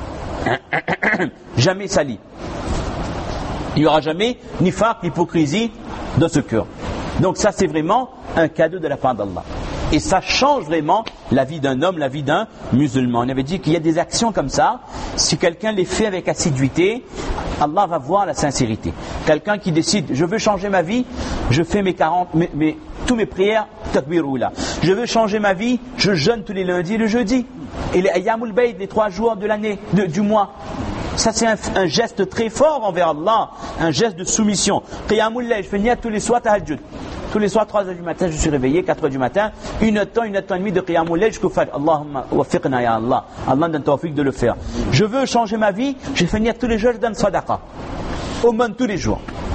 jamais sali. Il n'y aura jamais nifaq, l'hypocrisie dans ce cœur. Donc ça, c'est vraiment un cadeau de la part d'Allah. Et ça change vraiment la vie d'un homme, la vie d'un musulman. On avait dit qu'il y a des actions comme ça, si quelqu'un les fait avec assiduité, Allah va voir la sincérité. Quelqu'un qui décide, je veux changer ma vie, je fais mes quarante, mes, mes, tous mes prières takbir oula. Je veux changer ma vie, je jeûne tous les lundis et le jeudi. Et les ayyamul bayd, les trois jours de l'année, de, du mois. Ça c'est un, un geste très fort envers Allah, un geste de soumission. Qiyamul layl, je fais niyat tous les soirs tahajjud. Tous les soirs, trois heures du matin, je suis réveillé, quatre heures du matin, une heure de temps, une heure de temps et demi de qiyamul layl jusqu'au fajr. Allahumma wafiqna ya Allah. Allah donne tawfiq de le faire. Je veux changer ma vie, je fais niyat tous les jours, je donne sadaqa. Au moins tous les jours.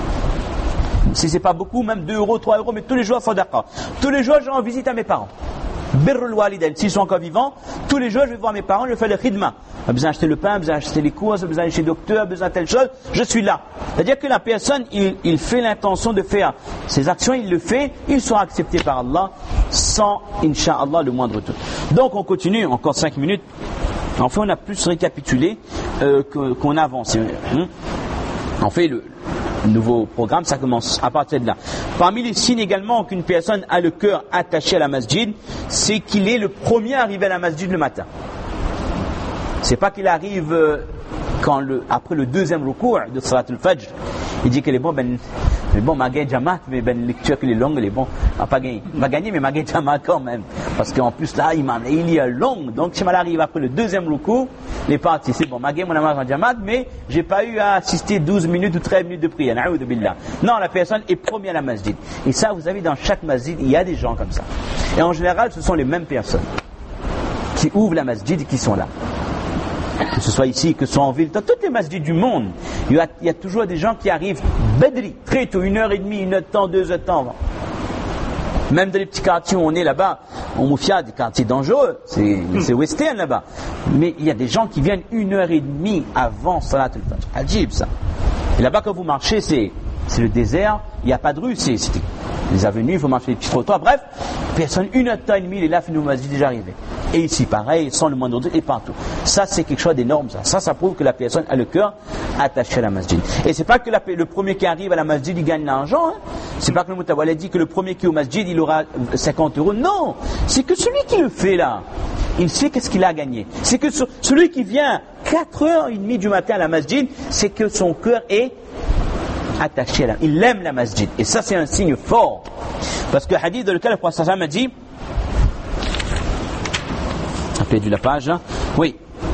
Si c'est pas beaucoup, même deux euros, trois euros, mais tous les jours sadaqa. Tous les jours, je rends visite à mes parents. Birrul walidain, s'ils sont encore vivants, tous les jours je vais voir mes parents, je fais le khidma. J'ai besoin d'acheter le pain, j'ai besoin d'acheter les courses, j'ai besoin d'aller chez le docteur, j'ai besoin de telle chose, je suis là. C'est-à-dire que la personne, il, il fait l'intention de faire ses actions, il le fait, il sera accepté par Allah sans, incha'Allah, le moindre doute. Donc on continue, encore cinq minutes. Enfin, on a plus récapitulé euh, que, qu'on avance. Hein? On fait le nouveau programme, ça commence à partir de là. Parmi les signes également qu'une personne a le cœur attaché à la masjid, c'est qu'il est le premier à arriver à la masjid le matin. C'est pas qu'il arrive quand le, après le deuxième recours de Salat al-Fajr, il dit que les bons, ben, les bons, ma gagne jamat, mais ben, lecture que les longues, les bons, a pas gagné. Ma gagné, mais ma gagne jamat quand même. Parce qu'en plus là, il m'a, il y a long. Donc, si mal arrive après le deuxième recours, les parties, c'est bon, ma gagne, mon amage en jamat, mais j'ai pas eu à assister douze minutes ou treize minutes de prière. Na'oudhu billah. Non, la personne est première à la masjid. Et ça, vous savez, dans chaque masjid, il y a des gens comme ça. Et en général, ce sont les mêmes personnes qui ouvrent la masjid et qui sont là. Que ce soit ici, que ce soit en ville, dans toutes les masjids du monde, il y a, il y a toujours des gens qui arrivent badri, très tôt, une heure et demie, une heure de temps, deux heures de temps. Même dans les petits quartiers où on est là-bas, on moufia des quartiers dangereux, c'est, c'est western là-bas. Mais il y a des gens qui viennent une heure et demie avant Salat al-Fajr. Ajib ça. Et là-bas, quand vous marchez, c'est, c'est le désert, il n'y a pas de rue, c'est, c'est les avenues, il faut marcher les petits trottoirs. Bref, personne, une heure de temps et demie, il est là, nous masjid déjà arrivé. Et ici, pareil, sans le moindre doute, et partout. Ça, c'est quelque chose d'énorme, ça. Ça, ça prouve que la personne a le cœur attaché à la masjid. Et c'est pas que la, le premier qui arrive à la masjid, il gagne l'argent, hein. C'est pas que le Moutawala dit que le premier qui est au masjid, il aura cinquante euros. Non! C'est que celui qui le fait, là, il sait qu'est-ce qu'il a gagné. C'est que ce, celui qui vient quatre heures trente du matin à la masjid, c'est que son cœur est attaché à la, il aime la masjid. Et ça, c'est un signe fort. Parce que le hadith dans lequel le prophète a dit, perdu la page, hein? Oui.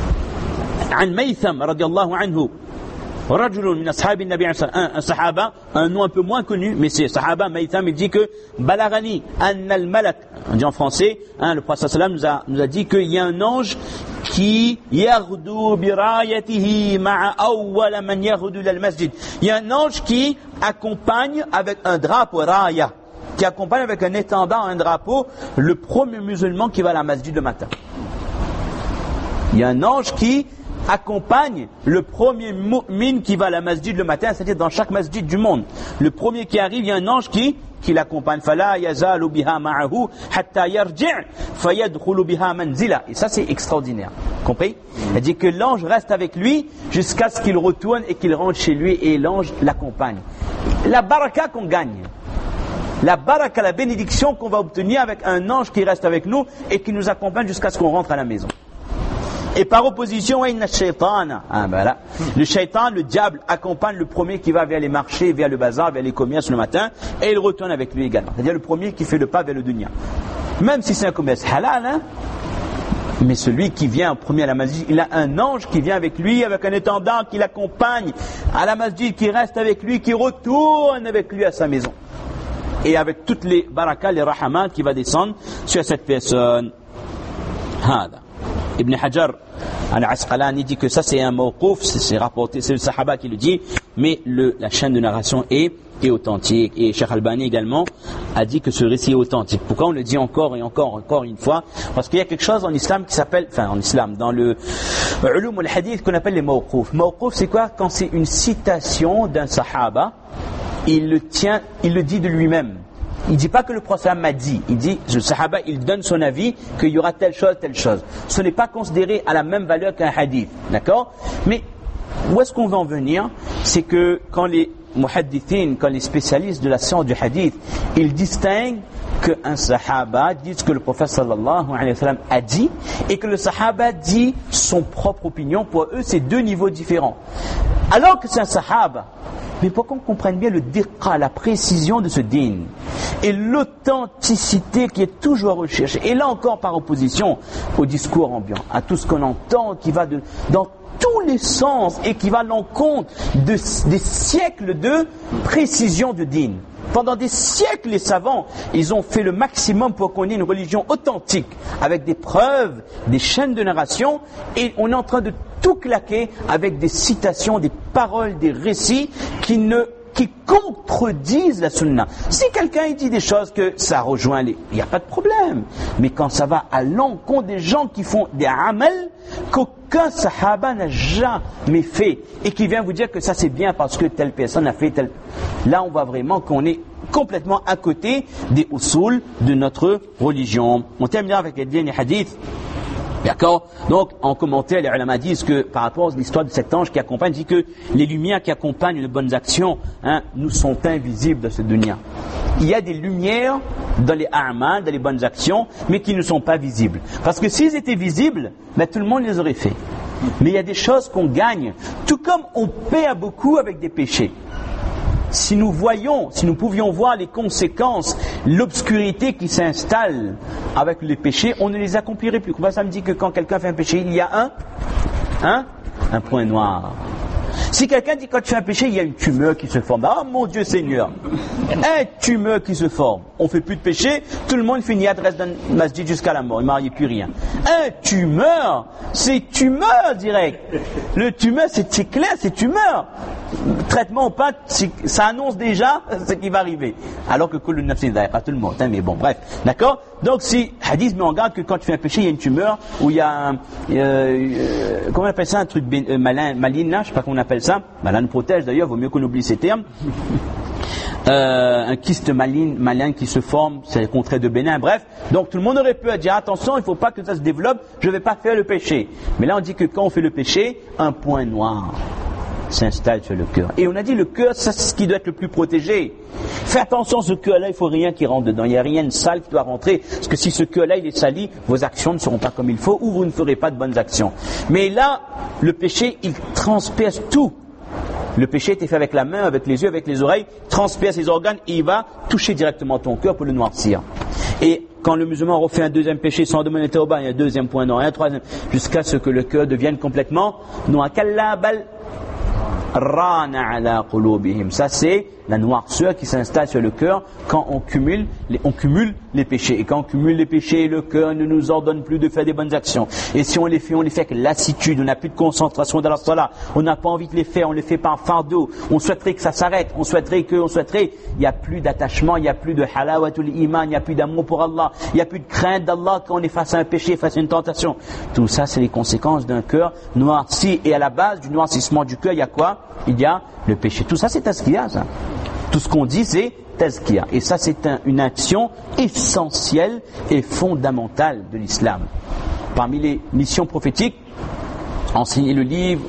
عن ميثم رضي الله عنه رجل من أصحاب النبي عليه الصلاة والسلام un sahaba, un nom un peu moins connu, mais c'est sahaba Maïtham, il dit que Balagani an al-malak, on dit en français, hein, le prophète sallam nous a, nous a dit qu'il y a un ange qui yaghdu bi rayatihi ma'a awwala man yaghdu lil masjid. Il y a un ange qui accompagne avec un drapeau raya, qui accompagne avec un étendard, un drapeau, le premier musulman qui va à la masjid le matin. Il y a un ange qui accompagne le premier mu'min qui va à la masjid le matin, c'est-à-dire dans chaque masjid du monde. Le premier qui arrive, il y a un ange qui, qui l'accompagne. فَلَا يَزَالُ بِهَا مَعَهُ حَتَّى يَرْجِعْ فَيَدْخُلُ بِهَا مَنْزِلًا. Et ça, c'est extraordinaire. Compris? C'est-à-dire que l'ange reste avec lui jusqu'à ce qu'il retourne et qu'il rentre chez lui et l'ange l'accompagne. La baraka qu'on gagne. La baraka, la bénédiction qu'on va obtenir avec un ange qui reste avec nous et qui nous accompagne jusqu'à ce qu'on rentre à la maison. Et par opposition, ah, voilà. Le shaitan, le diable, accompagne le premier qui va vers les marchés, vers le bazar, vers les commerces le matin, et il retourne avec lui également. C'est-à-dire le premier qui fait le pas vers le dunya. Même si c'est un commerce halal, hein, mais celui qui vient en premier à la masjid, il a un ange qui vient avec lui, avec un étendard qui l'accompagne à la masjid, qui reste avec lui, qui retourne avec lui à sa maison. Et avec toutes les barakas, les rahamat qui va descendre sur cette personne. Hada. Ibn Hajar al-Asqalani dit que ça c'est un mawqouf, c'est, c'est rapporté, c'est le sahaba qui le dit, mais le, la chaîne de narration est, est authentique. Et Cheikh Albani également a dit que ce récit est authentique. Pourquoi on le dit encore et encore, encore une fois? Parce qu'il y a quelque chose en islam qui s'appelle, enfin en islam, dans le ulum al-hadith qu'on appelle les mawqouf. Mawqouf c'est quoi? Quand c'est une citation d'un sahaba, il le tient, il le dit de lui-même. Il ne dit pas que le prophète m'a dit, il dit, le sahaba, il donne son avis qu'il y aura telle chose, telle chose. Ce n'est pas considéré à la même valeur qu'un hadith, d'accord? Mais où est-ce qu'on va en venir? C'est que quand les muhaddithin, quand les spécialistes de la science du hadith, ils distinguent qu'un sahaba dit ce que le prophète sallallahu alayhi wa sallam a dit et que le sahaba dit son propre opinion. Pour eux, c'est deux niveaux différents. Alors que c'est un sahaba, mais pour qu'on comprenne bien le diqqa, la précision de ce din, et l'authenticité qui est toujours recherchée. Et là encore par opposition au discours ambiant, à tout ce qu'on entend qui va de, dans tous les sens et qui va à l'encontre de, des siècles de précision de din. Pendant des siècles, les savants, ils ont fait le maximum pour qu'on ait une religion authentique, avec des preuves, des chaînes de narration, et on est en train de tout claquer avec des citations, des paroles, des récits qui ne qui contredisent la sunna. Si quelqu'un dit des choses que ça rejoint les... il n'y a pas de problème. Mais quand ça va à l'encontre des gens qui font des amal qu'aucun sahaba n'a jamais fait et qui vient vous dire que ça c'est bien parce que telle personne a fait tel... Là on voit vraiment qu'on est complètement à côté des usul de notre religion. On terminera avec les derniers hadiths. D'accord? Donc, en commentaire, les ulama disent que, par rapport à l'histoire de cet ange qui accompagne, dit que les lumières qui accompagnent les bonnes actions, hein, nous sont invisibles dans ce dunya. Il y a des lumières dans les a'mal, dans les bonnes actions, mais qui ne sont pas visibles. Parce que s'ils étaient visibles, ben, tout le monde les aurait fait. Mais il y a des choses qu'on gagne, tout comme on perd beaucoup avec des péchés. Si nous voyions, si nous pouvions voir les conséquences, l'obscurité qui s'installe avec les péchés, on ne les accomplirait plus. Ça me dit que quand quelqu'un fait un péché, il y a un, un, un point noir. Si quelqu'un dit quand tu fais un péché, il y a une tumeur qui se forme. Ah mon Dieu Seigneur, un tumeur qui se forme. On fait plus de péché, tout le monde finit à reste dans le masjid jusqu'à la mort, il ne marie plus rien. Un tumeur, c'est tumeur direct. Le tumeur, c'est, c'est clair, c'est tumeur. Traitement ou pas, ça annonce déjà ce qui va arriver. Alors que le nafsin n'est pas tout le monde, hein, mais bon, bref, d'accord. Donc si hadith met en garde que quand tu fais un péché, il y a une tumeur ou il y a un, euh, euh, comment on appelle ça, un truc ben, euh, malin, malign là, je sais pas comment on appelle ça. Malin nous protège d'ailleurs, vaut mieux qu'on oublie ces termes. Euh, un kyste malin, malin qui se forme, c'est le contraire de bénin, bref. Donc tout le monde aurait pu dire attention, il ne faut pas que ça se développe, je ne vais pas faire le péché. Mais là on dit que quand on fait le péché, un point noir s'installe sur le cœur. Et on a dit le cœur, c'est ce qui doit être le plus protégé. Fais attention, ce cœur-là, il ne faut rien qui rentre dedans. Il n'y a rien de sale qui doit rentrer. Parce que si ce cœur-là, il est sali, vos actions ne seront pas comme il faut ou vous ne ferez pas de bonnes actions. Mais là, le péché, il transperce tout. Le péché était fait avec la main, avec les yeux, avec les oreilles, transperce les organes et il va toucher directement ton cœur pour le noircir. Et quand le musulman refait un deuxième péché sans demander tawba, il y a un deuxième point noir, un troisième, jusqu'à ce que le cœur devienne complètement noir. Ça c'est la noirceur qui s'installe sur le cœur quand on cumule les, on cumule les péchés. Et quand on cumule les péchés, le cœur ne nous ordonne plus de faire des bonnes actions. Et si on les fait, on les fait avec lassitude, on n'a plus de concentration dans la salat, on n'a pas envie de les faire, on les fait par fardeau, on souhaiterait que ça s'arrête, on souhaiterait que, on souhaiterait, il n'y a plus d'attachement, il n'y a plus de halawatul iman, il n'y a plus d'amour pour Allah, il n'y a plus de crainte d'Allah quand on est face à un péché, face à une tentation. Tout ça, c'est les conséquences d'un cœur noirci. Et à la base du noircissement du cœur, il y a quoi? Il y a le péché. Tout ça, c'est tazkiya, ça. Tout ce qu'on dit, c'est tazkiya. Et ça, c'est un, une action essentielle et fondamentale de l'islam. Parmi les missions prophétiques, enseigner le livre,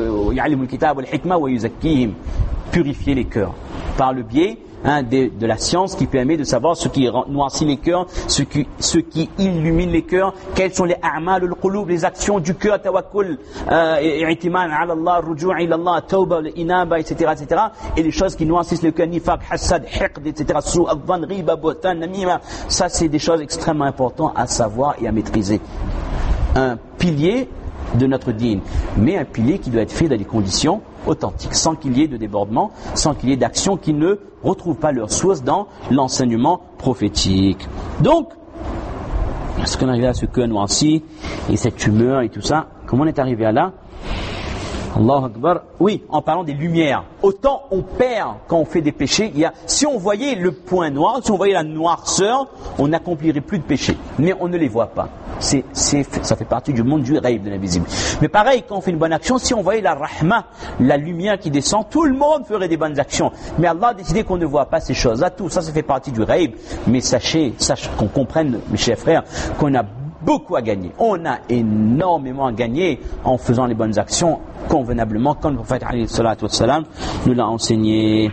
purifier les cœurs, par le biais hein, de, de la science qui permet de savoir ce qui noircit les cœurs, ce qui, ce qui illumine les cœurs, quels sont les a'mal al-qulub, les actions du cœur, tawakkul, i'timan ala Allah, ruju' ila Allah, tawba, inaba, et cetera, et cetera, et les choses qui noircissent le cœur, nifaq, hassad, hiqd, et cetera, su' adhan, riba, botan, namima, ça c'est des choses extrêmement importantes à savoir et à maîtriser. Un pilier de notre dîn, mais un pilier qui doit être fait dans des conditions authentiques, sans qu'il y ait de débordement, sans qu'il y ait d'actions qui ne retrouvent pas leur source dans l'enseignement prophétique. Donc, est-ce qu'on est arrivé à ce cœur noirci et cette tumeur et tout ça? Comment on est arrivé à là? Allahu Akbar. Oui, en parlant des lumières. Autant on perd quand on fait des péchés. Il y a, si on voyait le point noir, si on voyait la noirceur, on n'accomplirait plus de péchés. Mais on ne les voit pas. C'est, c'est, ça fait partie du monde du rêve, de l'invisible. Mais pareil, quand on fait une bonne action, si on voyait la rahma, la lumière qui descend, tout le monde ferait des bonnes actions. Mais Allah a décidé qu'on ne voit pas ces choses-là. Tout ça, ça fait partie du rêve. Mais sachez, sachez qu'on comprenne, mes chers frères, qu'on a beaucoup à gagner. On a énormément à gagner en faisant les bonnes actions convenablement, comme le prophète alayhi salatu wassalam nous l'a enseigné.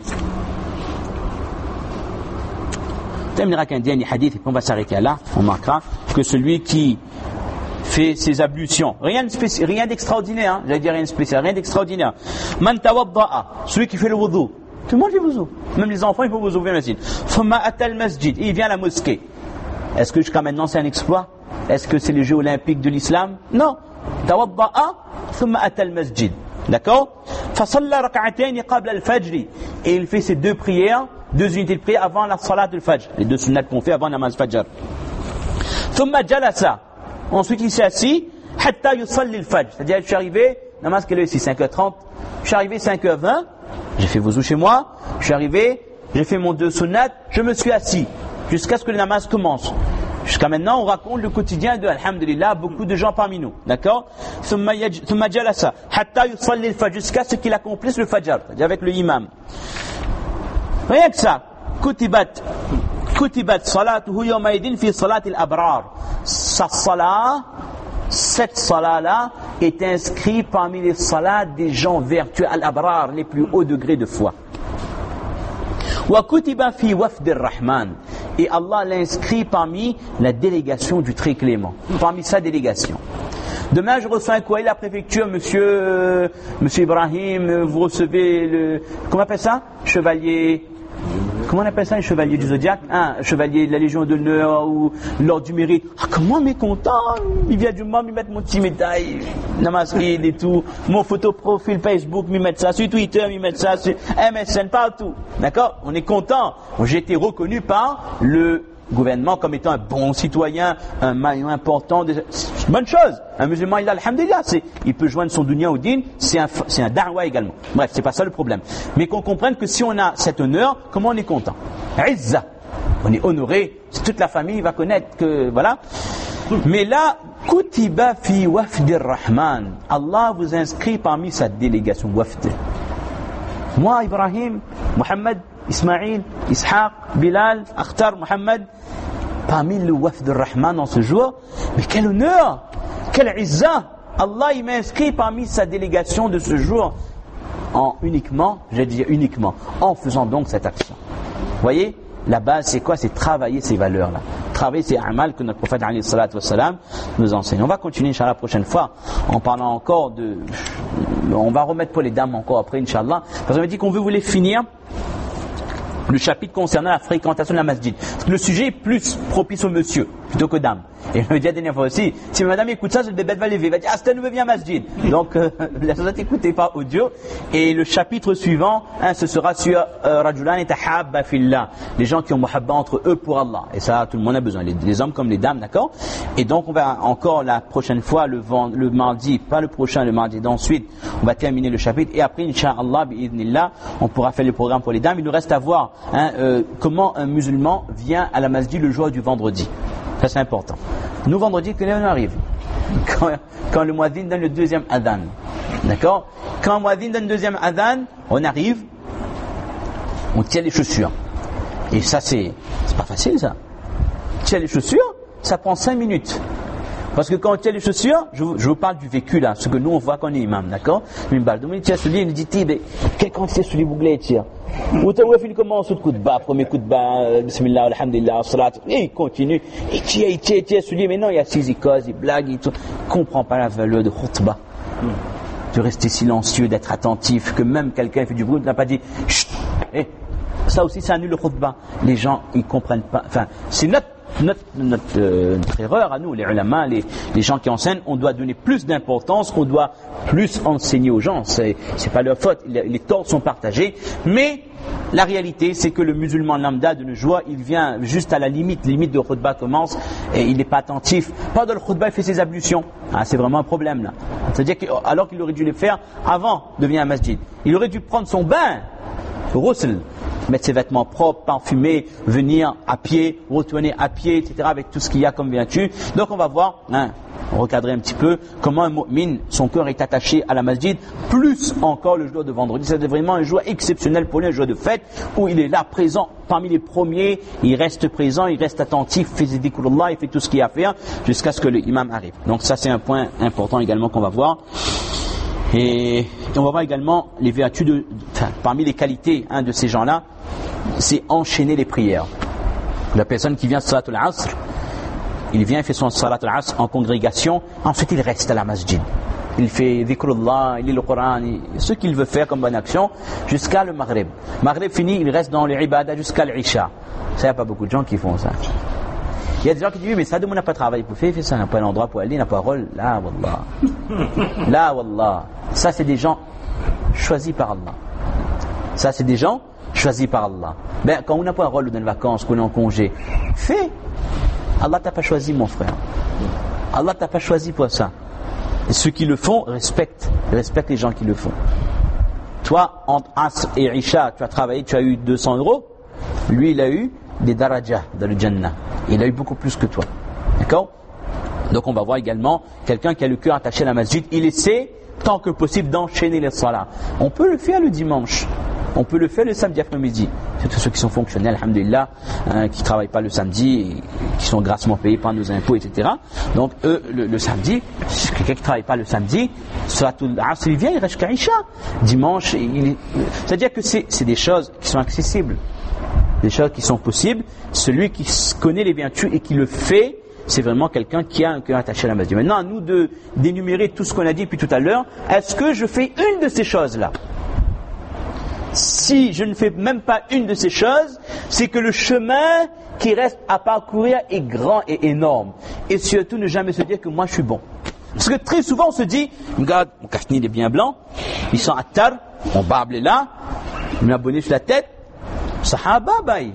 On terminera qu'un dernier hadith et puis on va s'arrêter là. On marquera que celui qui fait ses ablutions, rien, de spécial, rien d'extraordinaire, hein, j'allais dire rien de spécial, rien d'extraordinaire. Man tawadda'a, celui qui fait le wudu, Tout le monde fait wuzu. Même les enfants, ils font wuzu au masjid. Thumma ata al-masjid. Il vient à la mosquée. Est-ce que jusqu'à maintenant c'est un exploit? Est-ce que c'est les Jeux olympiques de l'islam? Non. Tawadda'a thumma ata al-masjid. D'accord? Fasalla rak'atayn qabla al-fajr. Et il fait ces deux prières, deux unités de prière avant la salat al-fajr. Les deux sunnats qu'on fait avant la namaz fajr. Thumma jalasa. Ensuite il s'est assis. Hatta yusalli al-fajr. C'est-à-dire je suis arrivé, namaz quelle heure ici? cinq heures trente. Je suis arrivé cinq heures vingt. J'ai fait wuzu chez moi. Je suis arrivé, j'ai fait mon deux sunnat. Je me suis assis. Jusqu'à ce que le namaz commence. Jusqu'à maintenant, on raconte le quotidien de, alhamdulillah, beaucoup de gens parmi nous. D'accord? Thumma jalasa, hatta yusalli al-fajr, jusqu'à ce qu'il accomplisse le fajr, c'est-à-dire avec le imam. Rien que ça. Kutibat, kutibat salatuhu yawmaidin fi salat al-abrar. Sa salat, cette salat-là, est inscrite parmi les salats des gens vertueux, al-abrar, les plus hauts degrés de foi. Wa kutiba fi wafd ar-Rahman. Et Allah l'inscrit parmi la délégation du très clément, parmi sa délégation. Demain, je reçois un courrier de la préfecture, monsieur, euh, monsieur Ibrahim, vous recevez le, comment on appelle ça? Chevalier, comment on appelle ça, un chevalier du zodiaque? Un hein, chevalier de la Légion d'honneur ou l'ordre du mérite. Ah, comment m'est content? Il vient du moment, il met mon petit médaille, namaskid et tout, mon photo profil Facebook, il met ça, sur Twitter, il met ça, sur M S N, partout. D'accord? On est content. J'ai été reconnu par le gouvernement comme étant un bon citoyen, un maillon important. C'est une bonne chose. Un musulman, il a alhamdulillah, c'est, il peut joindre son dunya au din, c'est un, c'est un da'wa également. Bref, c'est pas ça le problème. Mais qu'on comprenne que si on a cet honneur, comment on est content? Izza. On est honoré, toute la famille va connaître que, voilà. Mais là, kutiba fi wafd ar-Rahman. Allah vous inscrit parmi sa délégation wafd. Moi, Ibrahim, Mohammed, Ismaïl, Ishaq, Bilal, Akhtar, Mohammed, parmi le wafd ar-Rahman en ce jour. Mais quel honneur, quel izza. Allah il m'a inscrit parmi sa délégation de ce jour en uniquement, je dis uniquement, en faisant donc cette action. Vous voyez, la base c'est quoi? C'est travailler ces valeurs-là. Travailler ces amal que notre prophète alayhi salatu wassalam nous enseigne. On va continuer Inch'Allah la prochaine fois en parlant encore de... On va remettre pour les dames encore après Inch'Allah. Parce qu'on m'a dit qu'on veut vous les finir le chapitre concernant la fréquentation de la masjid. Parce que le sujet est plus propice au monsieur plutôt que dame. Et je me dis la dernière fois aussi, si madame écoute ça, le bébé va lever, va dire ah c'est un nouveau bien masjid. Donc euh, la société écoutez pas audio. Et le chapitre suivant, hein, ce sera sur euh, Rajulan et Tahabba fillah, les gens qui ont muhabba entre eux pour Allah. Et ça, tout le monde a besoin, les, les hommes comme les dames, d'accord. Et donc on va encore la prochaine fois, le, vend, le mardi, pas le prochain, le mardi d'ensuite, on va terminer le chapitre. Et après, Inch'Allah, bi'idhnillah, on pourra faire le programme pour les dames. Il nous reste à voir hein, euh, comment un musulman vient à la masjid le jour du vendredi. Ça c'est important. Nous vendredi, quand on arrive, quand, quand le muaddin donne le deuxième adhan, d'accord? Quand le muaddin donne le deuxième adhan, on arrive, on tient les chaussures. Et ça c'est, c'est pas facile ça. Tiens les chaussures, ça prend cinq minutes. Parce que quand on tient les chaussures, je vous, je vous parle du vécu là, ce que nous on voit quand on est imam, d'accord? Une balle, donc il tient celui, il dit Tibe, quelle quantité celui bouglé tire? Ou t'as fait comment ce coup de bas, premier coup de bas, bismillah, alhamdulillah, salat, et il continue, il tire, il tire, il tire celui, mais non, il y a six il cause, il blague, il tout. Comprend pas la valeur de khutbah. De rester silencieux, d'être attentif, que même quelqu'un fait du bruit, n'a pas dit chut, eh, ça aussi ça annule le khutbah. Les gens ils comprennent pas, enfin, c'est notre Notre, notre, euh, notre erreur à nous, les ulama, les, les gens qui enseignent, on doit donner plus d'importance, on doit plus enseigner aux gens. C'est, c'est pas leur faute, les, les torts sont partagés. Mais la réalité, c'est que le musulman lambda de nos jours, il vient juste à la limite, limite de khutbah commence et il n'est pas attentif. Pendant le khutbah, il fait ses ablutions. Ah, c'est vraiment un problème là. C'est-à-dire qu'alors qu'il aurait dû les faire avant de venir à masjid, il aurait dû prendre son bain, ghusl, mettre ses vêtements propres, parfumés, venir à pied, retourner à pied, et cetera avec tout ce qu'il y a comme vertu. Donc on va voir, hein, recadrer un petit peu comment un mu'min, son cœur est attaché à la masjid, plus encore le jour de vendredi. C'est vraiment un jour exceptionnel pour lui, un jour de fête, où il est là présent parmi les premiers, il reste présent, il reste attentif, fait ses dhikrullah, il fait tout ce qu'il y a à faire jusqu'à ce que l'imam arrive. Donc ça c'est un point important également qu'on va voir. Et on va voir également les vertus de, enfin, parmi les qualités hein, de ces gens-là, c'est enchaîner les prières. La personne qui vient Salatul Asr, il vient, il fait son salat al-asr en congrégation, ensuite il reste à la masjid. Il fait dhikrullah, il lit le Coran, il, ce qu'il veut faire comme bonne action, jusqu'à le maghrib. Maghrib fini, il reste dans les ibadah jusqu'à l'isha. Ça, il n'y a pas beaucoup de gens qui font ça. Il y a des gens qui disent, mais ça, on n'a pas travaillé pour faire, ça n'a pas un endroit pour aller, n'a pas un rôle. Là, wallah. Là, wallah. Ça, c'est des gens choisis par Allah. Ça, c'est des gens choisis par Allah. Ben, quand on n'a pas un rôle dans les vacances, qu'on est en congé, fais. Allah t'a pas choisi, mon frère. Allah t'a pas choisi pour ça. Et ceux qui le font, respectent. Respectent les gens qui le font. Toi, entre Asr et Isha, tu as travaillé, tu as eu deux cents euros. Lui, il a eu des darajah dans le Jannah. Il a eu beaucoup plus que toi. D'accord? Donc on va voir également quelqu'un qui a le cœur attaché à la masjid. Il essaie, tant que possible, d'enchaîner les salats. On peut le faire le dimanche. On peut le faire le samedi après-midi. C'est tous ceux qui sont fonctionnels, alhamdulillah, hein, qui ne travaillent pas le samedi, qui sont grassement payés par nos impôts, et cetera. Donc eux, le, le samedi, quelqu'un qui ne travaille pas le samedi, Salatul Asr, il vient, il reste qu'à Isha. Dimanche, il... c'est-à-dire que c'est, c'est des choses qui sont accessibles. Des choses qui sont possibles. Celui qui connaît les vertus et qui le fait, c'est vraiment quelqu'un qui a un cœur attaché à la masjid. Maintenant, à nous de d'énumérer tout ce qu'on a dit depuis tout à l'heure. Est-ce que je fais une de ces choses-là? Si je ne fais même pas une de ces choses, c'est que le chemin qui reste à parcourir est grand et énorme. Et surtout, ne jamais se dire que moi je suis bon. Parce que très souvent on se dit, regarde, mon kashni il est bien blanc, ils sont attar, mon barbe est là, il m'a abonné sur la tête, sahaba baï,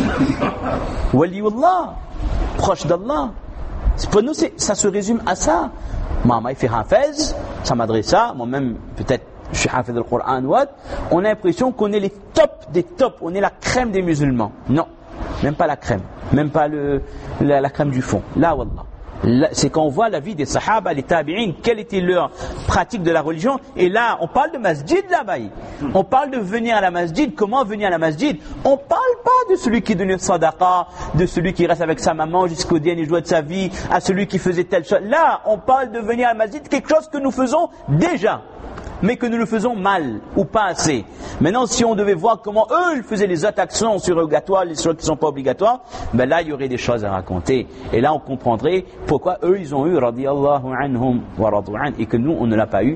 waliullah, proche d'Allah. Pour nous, c'est, ça se résume à ça. Maman il fait hafez, ça m'adresse à, moi-même peut-être je suis hafez le Coran, on a l'impression qu'on est les tops des tops, on est la crème des musulmans. Non, même pas la crème, même pas le, la, la crème du fond. Là, wallah. Là, c'est quand on voit la vie des sahaba, les tabi'in, quelle était leur pratique de la religion. Et là, on parle de masjid là-bas. On parle de venir à la masjid. Comment venir à la masjid? On parle pas de celui qui donnait sadaqa, de celui qui reste avec sa maman jusqu'au dernier jour de sa vie, à celui qui faisait telle chose. Là, on parle de venir à la masjid, quelque chose que nous faisons déjà, mais que nous le faisons mal ou pas assez. Maintenant, si on devait voir comment eux ils faisaient les autres actions surrogatoires, les choses qui ne sont pas obligatoires, ben là il y aurait des choses à raconter. Et là on comprendrait pourquoi eux ils ont eu radiyallahu anhum wa radu an et que nous on ne l'a pas eu.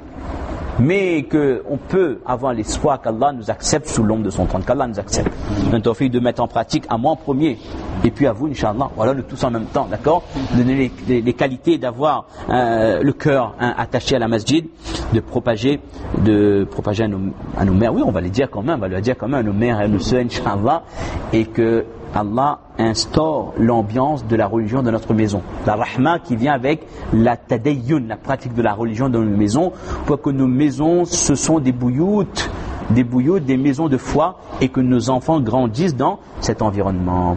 Mais qu'on peut avoir l'espoir qu'Allah nous accepte sous l'ombre de son trône, qu'Allah nous accepte. Un tawfiq de mettre en pratique à moi en premier, et puis à vous, Inch'Allah. Voilà, le tous en même temps, d'accord? Donner les, les, les qualités d'avoir euh, le cœur hein, attaché à la masjid, de propager, de propager à nos, à nos mères. Oui, on va les dire quand même, on va le dire quand même à nos mères et à nos sœurs, Inch'Allah, et que Allah instaure l'ambiance de la religion dans notre maison. La rahma qui vient avec la tadayyun, la pratique de la religion dans nos maisons, pour que nos maisons, ce sont des bouyout, des bouyout, des maisons de foi, et que nos enfants grandissent dans cet environnement.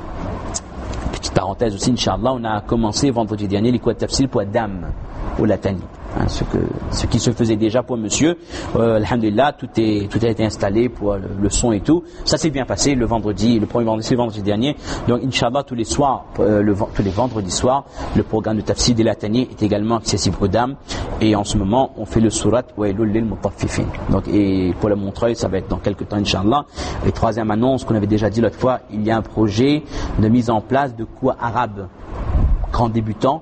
Petite parenthèse aussi, Inch'Allah, on a commencé vendredi dernier les cours de tafsir pour Adam au Latani. Hein, ce, que, ce qui se faisait déjà pour monsieur, euh, alhamdulillah, tout, est, tout a été installé pour le, le son et tout. Ça s'est bien passé le vendredi, le premier vendredi, le vendredi dernier. Donc, Inch'Allah, tous les soirs, euh, le, tous les vendredis soirs, le programme de Tafsir de Latani est également accessible aux dames. Et en ce moment, on fait le surat Wailul lil Mutaffifin. Donc, et pour le Montreuil, ça va être dans quelques temps, Inch'Allah. Et troisième annonce qu'on avait déjà dit l'autre fois, il y a un projet de mise en place de cours arabes, grands débutants,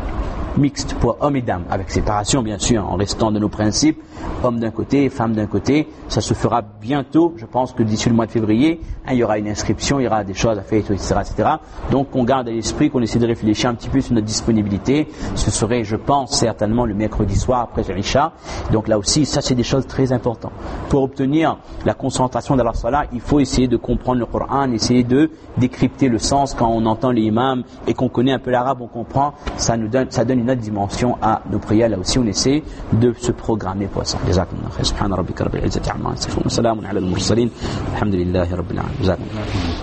mixte pour hommes et dames, avec séparation bien sûr, en restant de nos principes, hommes d'un côté, femmes d'un côté. Ça se fera bientôt, je pense que d'ici le mois de février, hein, il y aura une inscription, il y aura des choses à faire, et cetera, et cetera. Donc on garde à l'esprit, qu'on essaie de réfléchir un petit peu sur notre disponibilité. Ce serait, je pense, certainement le mercredi soir après l'Isha. Donc là aussi, ça c'est des choses très importantes. Pour obtenir la concentration dans la salat, il faut essayer de comprendre le Coran, essayer de décrypter le sens quand on entend les imams et qu'on connaît un peu l'arabe, on comprend, ça nous donne, ça donne une autre dimension à nos prières. Là aussi on essaie de se programmer pour ça. Jazakumullah khair. Subhana rabbika rabbil izzati amma yasifun. Salamun ala al mursalin. Alhamdulillahi rabbil alamin. Jazakumullah.